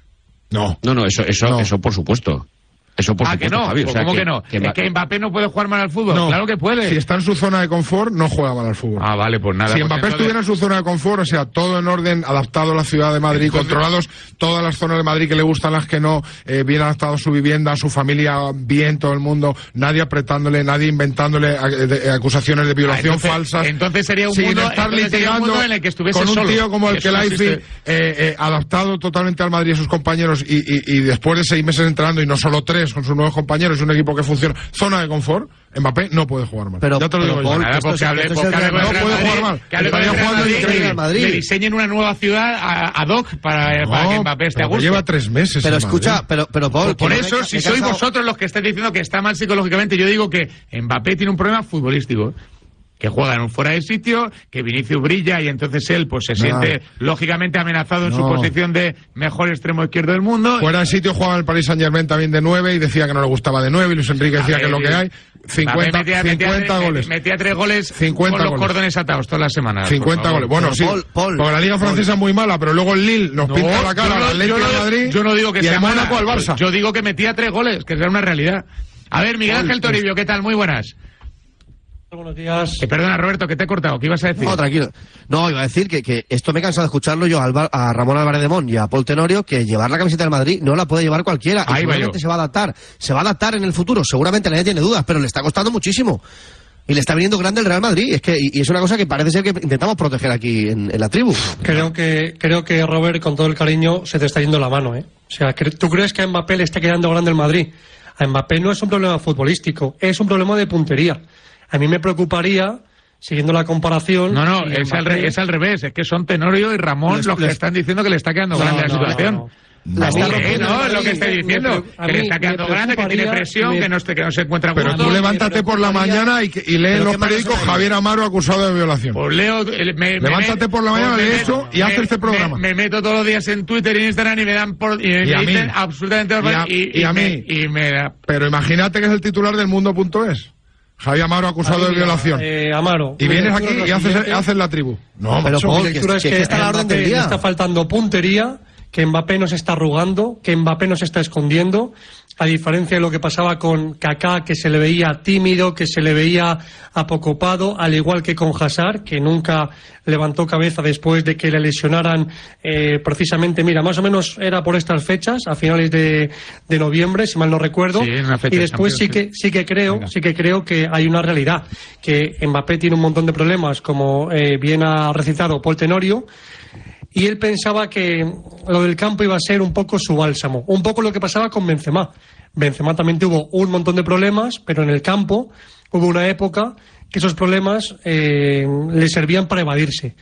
No, no, no, eso, eso, no. eso por supuesto. Eso por ah, supuesto, que no, Javi. O sea, ¿cómo que, que no? Que es que Mbappé no puede jugar mal al fútbol. No, claro que puede. Si está en su zona de confort, no juega mal al fútbol. Ah, vale, pues nada. Si pues Mbappé entonces... estuviera en su zona de confort, o sea, todo en orden, adaptado a la ciudad de Madrid, entonces... controlados todas las zonas de Madrid que le gustan, las que no, eh, bien adaptado a su vivienda, a su familia, bien todo el mundo, nadie apretándole, nadie inventándole eh, acusaciones de violación ah, entonces, falsas. Entonces sería un, sin mundo, estar entonces sería un mundo en el que estuviese con un solo. tío como el Eso que Laifi, no eh, eh, adaptado totalmente al Madrid y a sus compañeros, y, y, y después de seis meses entrenando, y no solo tres, con sus nuevos compañeros, es un equipo que funciona. Zona de confort, Mbappé no puede jugar mal. Pero, ya te lo pero digo Paul, yo. Nada, porque hable, porque hable no puede Madrid, jugar mal. Que hable con el Real Madrid, le diseñen una nueva ciudad ad hoc para, no, para que Mbappé esté a gusto. Lleva tres meses. Pero escucha, pero, pero Paul, por, por eso, me, si me sois cansado... vosotros los que estáis diciendo que está mal psicológicamente, yo digo que Mbappé tiene un problema futbolístico. Que juega en un fuera de sitio, que Vinicius brilla y entonces él pues se no. siente lógicamente amenazado en no. su posición de mejor extremo izquierdo del mundo. Fuera de sitio jugaba en el Paris Saint Germain también de nueve y decía que no le gustaba de nueve y Luis Enrique decía ver, que es lo que hay. cincuenta, metía, cincuenta metía, goles. Metía tres goles cincuenta con los goles. cordones atados todas las semanas. cincuenta goles. Bueno, sí. Paul, Paul, porque la Liga Francesa es muy mala, pero luego el Lille nos no, pinta la cara al Atlético de Madrid. Yo no digo que y sea el Mónaco al Barça. Yo digo que metía tres goles, que era una realidad. A ver, Miguel Ángel Toribio, ¿qué tal? Muy buenas. Buenos días. Eh, perdona, Roberto, que te he cortado. ¿Qué ibas a decir? No, tranquilo. No, iba a decir que, que esto me he cansado de escucharlo yo a, Alba, a Ramón Álvarez de Mon y a Paul Tenorio, que llevar la camiseta del Madrid no la puede llevar cualquiera. Ahí y seguramente se va a adaptar. Se va a adaptar en el futuro. Seguramente nadie tiene dudas, pero le está costando muchísimo. Y le está viniendo grande el Real Madrid. Es que, y, y es una cosa que parece ser que intentamos proteger aquí en, en la tribu. Creo que, creo que, Robert, con todo el cariño, se te está yendo la mano, ¿eh? O sea, ¿tú crees que a Mbappé le está quedando grande el Madrid? A Mbappé no es un problema futbolístico, es un problema de puntería. A mí me preocuparía, siguiendo la comparación... No, no, es, Mbappé... al re, es al revés. Es que son Tenorio y Ramón les, los que les... están diciendo que le está quedando no, grande no, la situación. No, no. La está sí, no, es lo que estoy diciendo, me, que le está quedando grande, que tiene presión, me, que, no esté, que no se encuentra... Pero tú levántate por la mañana y, y lee en los periódicos Javier Amaro acusado de violación. Pues leo... Me, levántate me, por la mañana, lee eso y haz este programa. Me, me meto todos los días en Twitter y en Instagram y me dan por... Y, y me a dicen mí. absolutamente... Y a, y, y, y a mí. Me, y me da... Pero imagínate que es el titular del mundo punto es. Javier Amaro acusado de violación. Eh, Amaro. Y vienes aquí y haces, haces la tribu. No, pero Paul, mi lectura es que, que, que está la orden del día. Está faltando puntería, que Mbappé no se está arrugando, que Mbappé no se está escondiendo, a diferencia de lo que pasaba con Kaká, que se le veía tímido, que se le veía apocopado, al igual que con Hazard, que nunca levantó cabeza después de que le lesionaran eh, precisamente, mira, más o menos era por estas fechas, a finales de, de noviembre, si mal no recuerdo, sí, una fecha y después campeón, sí que sí que creo, Venga. sí que creo que hay una realidad, que Mbappé tiene un montón de problemas, como eh, bien ha recitado Paul Tenorio, y él pensaba que lo del campo iba a ser un poco su bálsamo, un poco lo que pasaba con Benzema. Benzema también tuvo un montón de problemas, pero en el campo hubo una época que esos problemas eh, le servían para evadirse.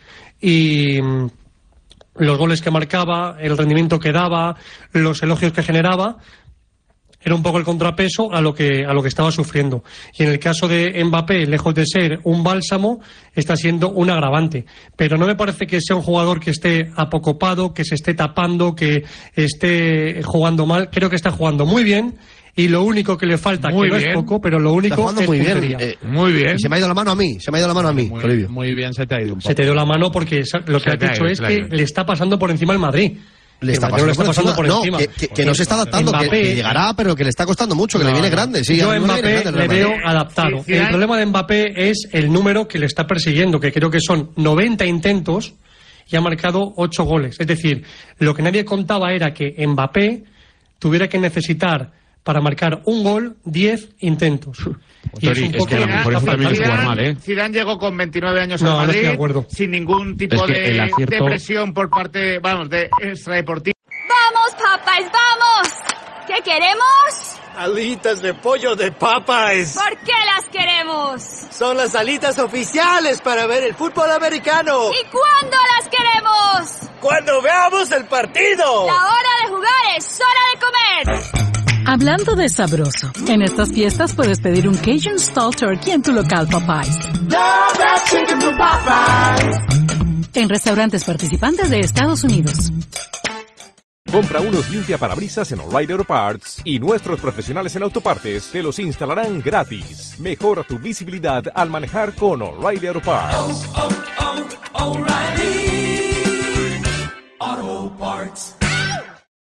Y mm, los goles que marcaba, el rendimiento que daba, los elogios que generaba, era un poco el contrapeso a lo que a lo que estaba sufriendo. Y en el caso de Mbappé, lejos de ser un bálsamo, está siendo un agravante. Pero no me parece que sea un jugador que esté apocopado, que se esté tapando, que esté jugando mal. Creo que está jugando muy bien. Y lo único que le falta, muy que bien. no es poco, pero lo único es muy puntería. bien. Eh, muy bien. Y se me ha ido la mano a mí, se me ha ido la mano a mí, muy, muy bien, se te ha ido un poco. Se te dio la mano porque lo que se has dicho ido, es claro. que le está pasando por encima el Madrid. Le está pasando, le está pasando por no, encima. Que, que, que no se está adaptando, Mbappé, que, que llegará, pero que le está costando mucho, que no, le viene no. grande. Sí, Yo a no Mbappé le, le veo adaptado. Sí, sí, el hay... problema de Mbappé es el número que le está persiguiendo, que creo que son noventa intentos y ha marcado ocho goles. Es decir, lo que nadie contaba era que Mbappé tuviera que necesitar para marcar un gol diez intentos. Y es, un poco es que a lo mejor eso también es jugar mal, ¿eh? Zidane llegó con veintinueve años no, al Madrid, no estoy de acuerdo. sin ningún tipo es que de, acierto... de presión por parte, vamos, de extradeportiva. ¡Vamos, Popeyes, vamos! ¿Qué queremos? Alitas de pollo de Popeyes. ¿Por qué las queremos? Son las alitas oficiales para ver el fútbol americano. ¿Y cuándo las queremos? ¡Cuando veamos el partido! La hora de jugar es hora de comer. Hablando de sabroso, en estas fiestas puedes pedir un Cajun Stall Turkey en tu local Popeyes. En restaurantes participantes de Estados Unidos. Compra unos limpiaparabrisas en O'Reilly Auto Parts y nuestros profesionales en autopartes te los instalarán gratis. Mejora tu visibilidad al manejar con O'Reilly Auto Parts. Oh, oh, oh, O'Reilly Auto Parts.